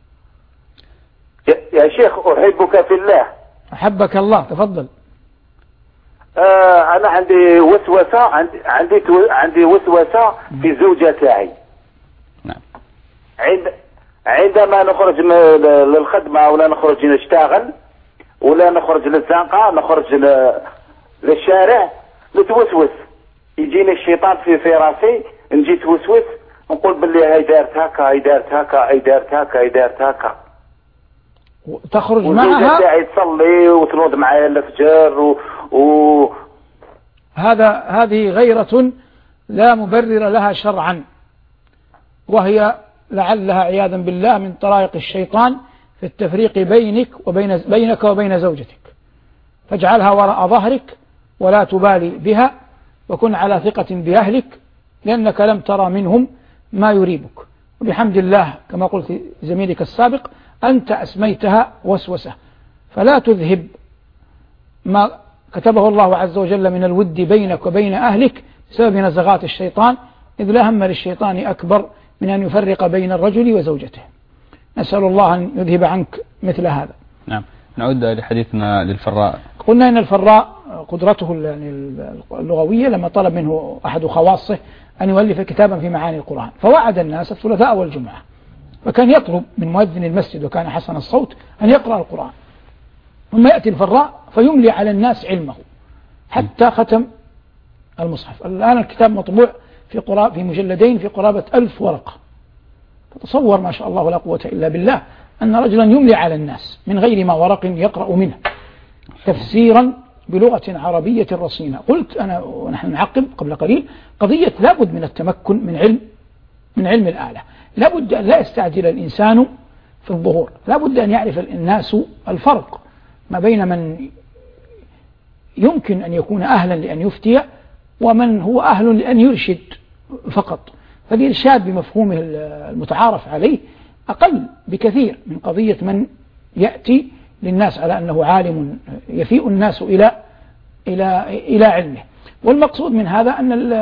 يا شيخ أحبك في الله. أحبك الله. تفضل. آه أنا عندي وسوسة عندي عندي عندي وسوسة في الزوجة تاعي. نعم. عند عندما نخرج للخدمة ولا نخرج نشتغل ولا نخرج للزنقة، نخرج للشارع نتوسوس، يجيني الشيطان في في راسي، نجي توسوس نقول باللي هاي دارت هكا، هاي دارت هكا، هاي دارت هكا، هاي دارت هكا. تخرج معها وزوجتي تصلي وتنوض معايا الفجر و... و... هذا هذه غيرة لا مبرر لها شرعا، وهي لعلها عياذا بالله من طرائق الشيطان في التفريق بينك وبين بينك وبين زوجتك، فاجعلها وراء ظهرك ولا تبالي بها، وكن على ثقة بأهلك لأنك لم ترى منهم ما يريبك. وبحمد الله كما قلت زميلك السابق أنت أسميتها وسوسة، فلا تذهب ما كتبه الله عز وجل من الود بينك وبين أهلك بسبب نزغات الشيطان، إذ لا هم للشيطان أكبر من أن يفرق بين الرجل وزوجته. نسأل الله أن يذهب عنك مثل هذا. نعم. نعود لحديثنا للفراء. قلنا إن الفراء قدرته يعني اللغوية لما طلب منه أحد خواصه أن يؤلف كتابا في معاني القرآن، فوعد الناس الثلاثاء والجمعة، فكان يطلب من مؤذن المسجد وكان حسن الصوت أن يقرأ القرآن، ثم يأتي الفراء فيملي على الناس علمه حتى ختم المصحف. الآن الكتاب مطبوع في قرابة في مجلدين في قرابة ألف ورقة. فتصور ما شاء الله ولا قوة إلا بالله أن رجلا يملي على الناس من غير ما ورق يقرأ منه تفسيرا بلغة عربية رصينة. قلت أنا ونحن نعقب قبل قليل قضية لابد من التمكن من علم من علم الآلة، لابد أن لا يستعجل الإنسان في الظهور، لابد أن يعرف الناس الفرق ما بين من يمكن أن يكون أهلا لأن يفتي ومن هو أهل لأن يرشد فقط. فالإرشاد بمفهومه المتعارف عليه أقل بكثير من قضية من يأتي للناس على أنه عالم يفيء الناس إلى إلى إلى علمه. والمقصود من هذا أن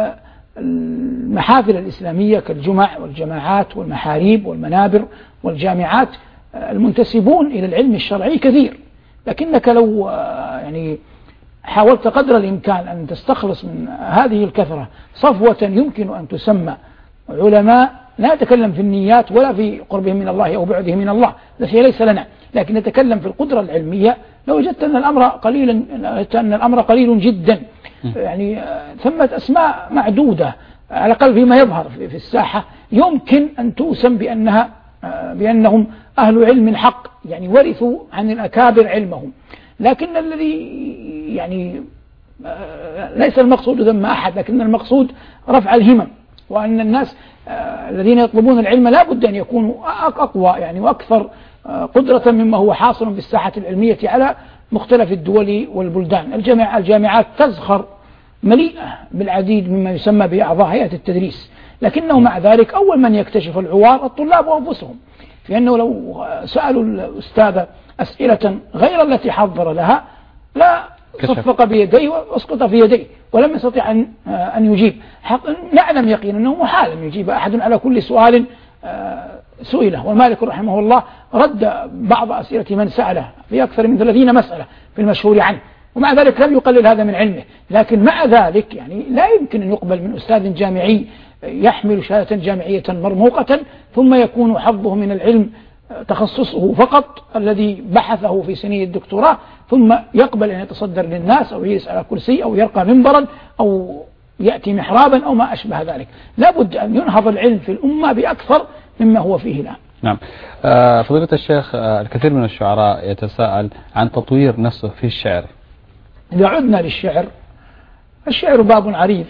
المحافل الإسلامية كالجمع والجماعات والمحاريب والمنابر والجامعات المنتسبون إلى العلم الشرعي كثير، لكنك لو يعني حاولت قدر الإمكان أن تستخلص من هذه الكثرة صفوة يمكن أن تسمى علماء، لا نتكلم في النيات ولا في قربهم من الله أو بعدهم من الله، هذا شيء ليس لنا، لكن نتكلم في القدرة العلمية، لو وجدت أن الأمر قليلا أن الأمر قليل جدا، يعني ثمة أسماء معدودة على الأقل فيما يظهر في الساحة يمكن أن توسم بأنها بأنهم أهل علم حق، يعني ورثوا عن الأكابر علمهم. لكن الذي يعني ليس المقصود ذم أحد، لكن المقصود رفع الهمم، وأن الناس الذين يطلبون العلم لا بد أن يكونوا أقوى يعني وأكثر قدرة مما هو حاصل بالساحة العلمية على مختلف الدول والبلدان. الجامع الجامعات تزخر مليئة بالعديد مما يسمى بأعضاء هيئة التدريس، لكنه مع ذلك أول من يكتشف العوار الطلاب وأنفسهم، في أنه لو سألوا الأستاذ أسئلة غير التي حضر لها لا صفق بيديه واسقط في يديه ولم يستطع أن أن يجيب. نعلم يقينا أنه محال أن يجيب أحد على كل سؤال سئله، والمالك رحمه الله رد بعض أسئلة من سأله في أكثر من ثلاثين مسألة في المشهور عنه، ومع ذلك لم يقلل هذا من علمه. لكن مع ذلك يعني لا يمكن أن يقبل من أستاذ جامعي يحمل شهادة جامعية مرموقة ثم يكون حظه من العلم تخصصه فقط الذي بحثه في سنين الدكتوراه، ثم يقبل أن يتصدر للناس أو يجلس على كرسي أو يرقى منبرا أو يأتي محرابا أو ما أشبه ذلك. لا بد أن ينهض العلم في الأمة بأكثر مما هو فيه الآن. نعم. فضيلة الشيخ، الكثير من الشعراء يتساءل عن تطوير نفسه في الشعر. إذا عدنا للشعر، الشعر باب عريض،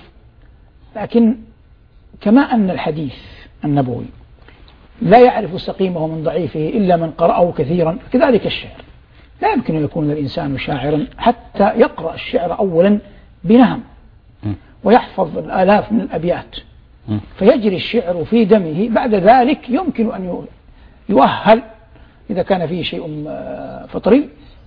لكن كما أن الحديث النبوي لا يعرف سقيمه من ضعيفه إلا من قرأه كثيرا، كذلك الشعر لا يمكن أن يكون الإنسان شاعرا حتى يقرأ الشعر أولا بنهم ويحفظ الآلاف من الأبيات فيجري الشعر في دمه، بعد ذلك يمكن أن يؤهل إذا كان فيه شيء فطري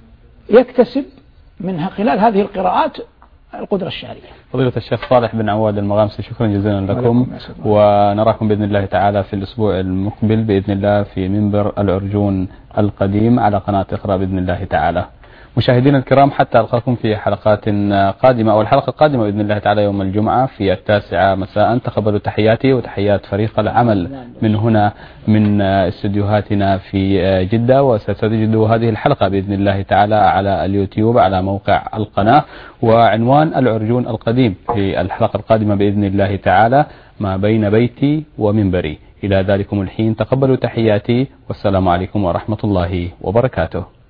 يكتسب منها خلال هذه القراءات القدرة الشعرية. فضيلة الشيخ صالح بن عواد المغامسي، شكرا جزيلا لكم، ونراكم بإذن الله تعالى في الأسبوع المقبل بإذن الله في منبر العرجون القديم على قناة إقرأ بإذن الله تعالى. مشاهدينا الكرام حتى ألقاكم في حلقات قادمة أو الحلقة القادمة بإذن الله تعالى يوم الجمعة في التاسعة مساء. تقبلوا تحياتي وتحيات فريق العمل من هنا من استديوهاتنا في جدة، وستجدوا هذه الحلقة بإذن الله تعالى على اليوتيوب على موقع القناة، وعنوان العرجون القديم في الحلقة القادمة بإذن الله تعالى ما بين بيتي ومنبري. إلى ذلكم الحين تقبلوا تحياتي والسلام عليكم ورحمة الله وبركاته.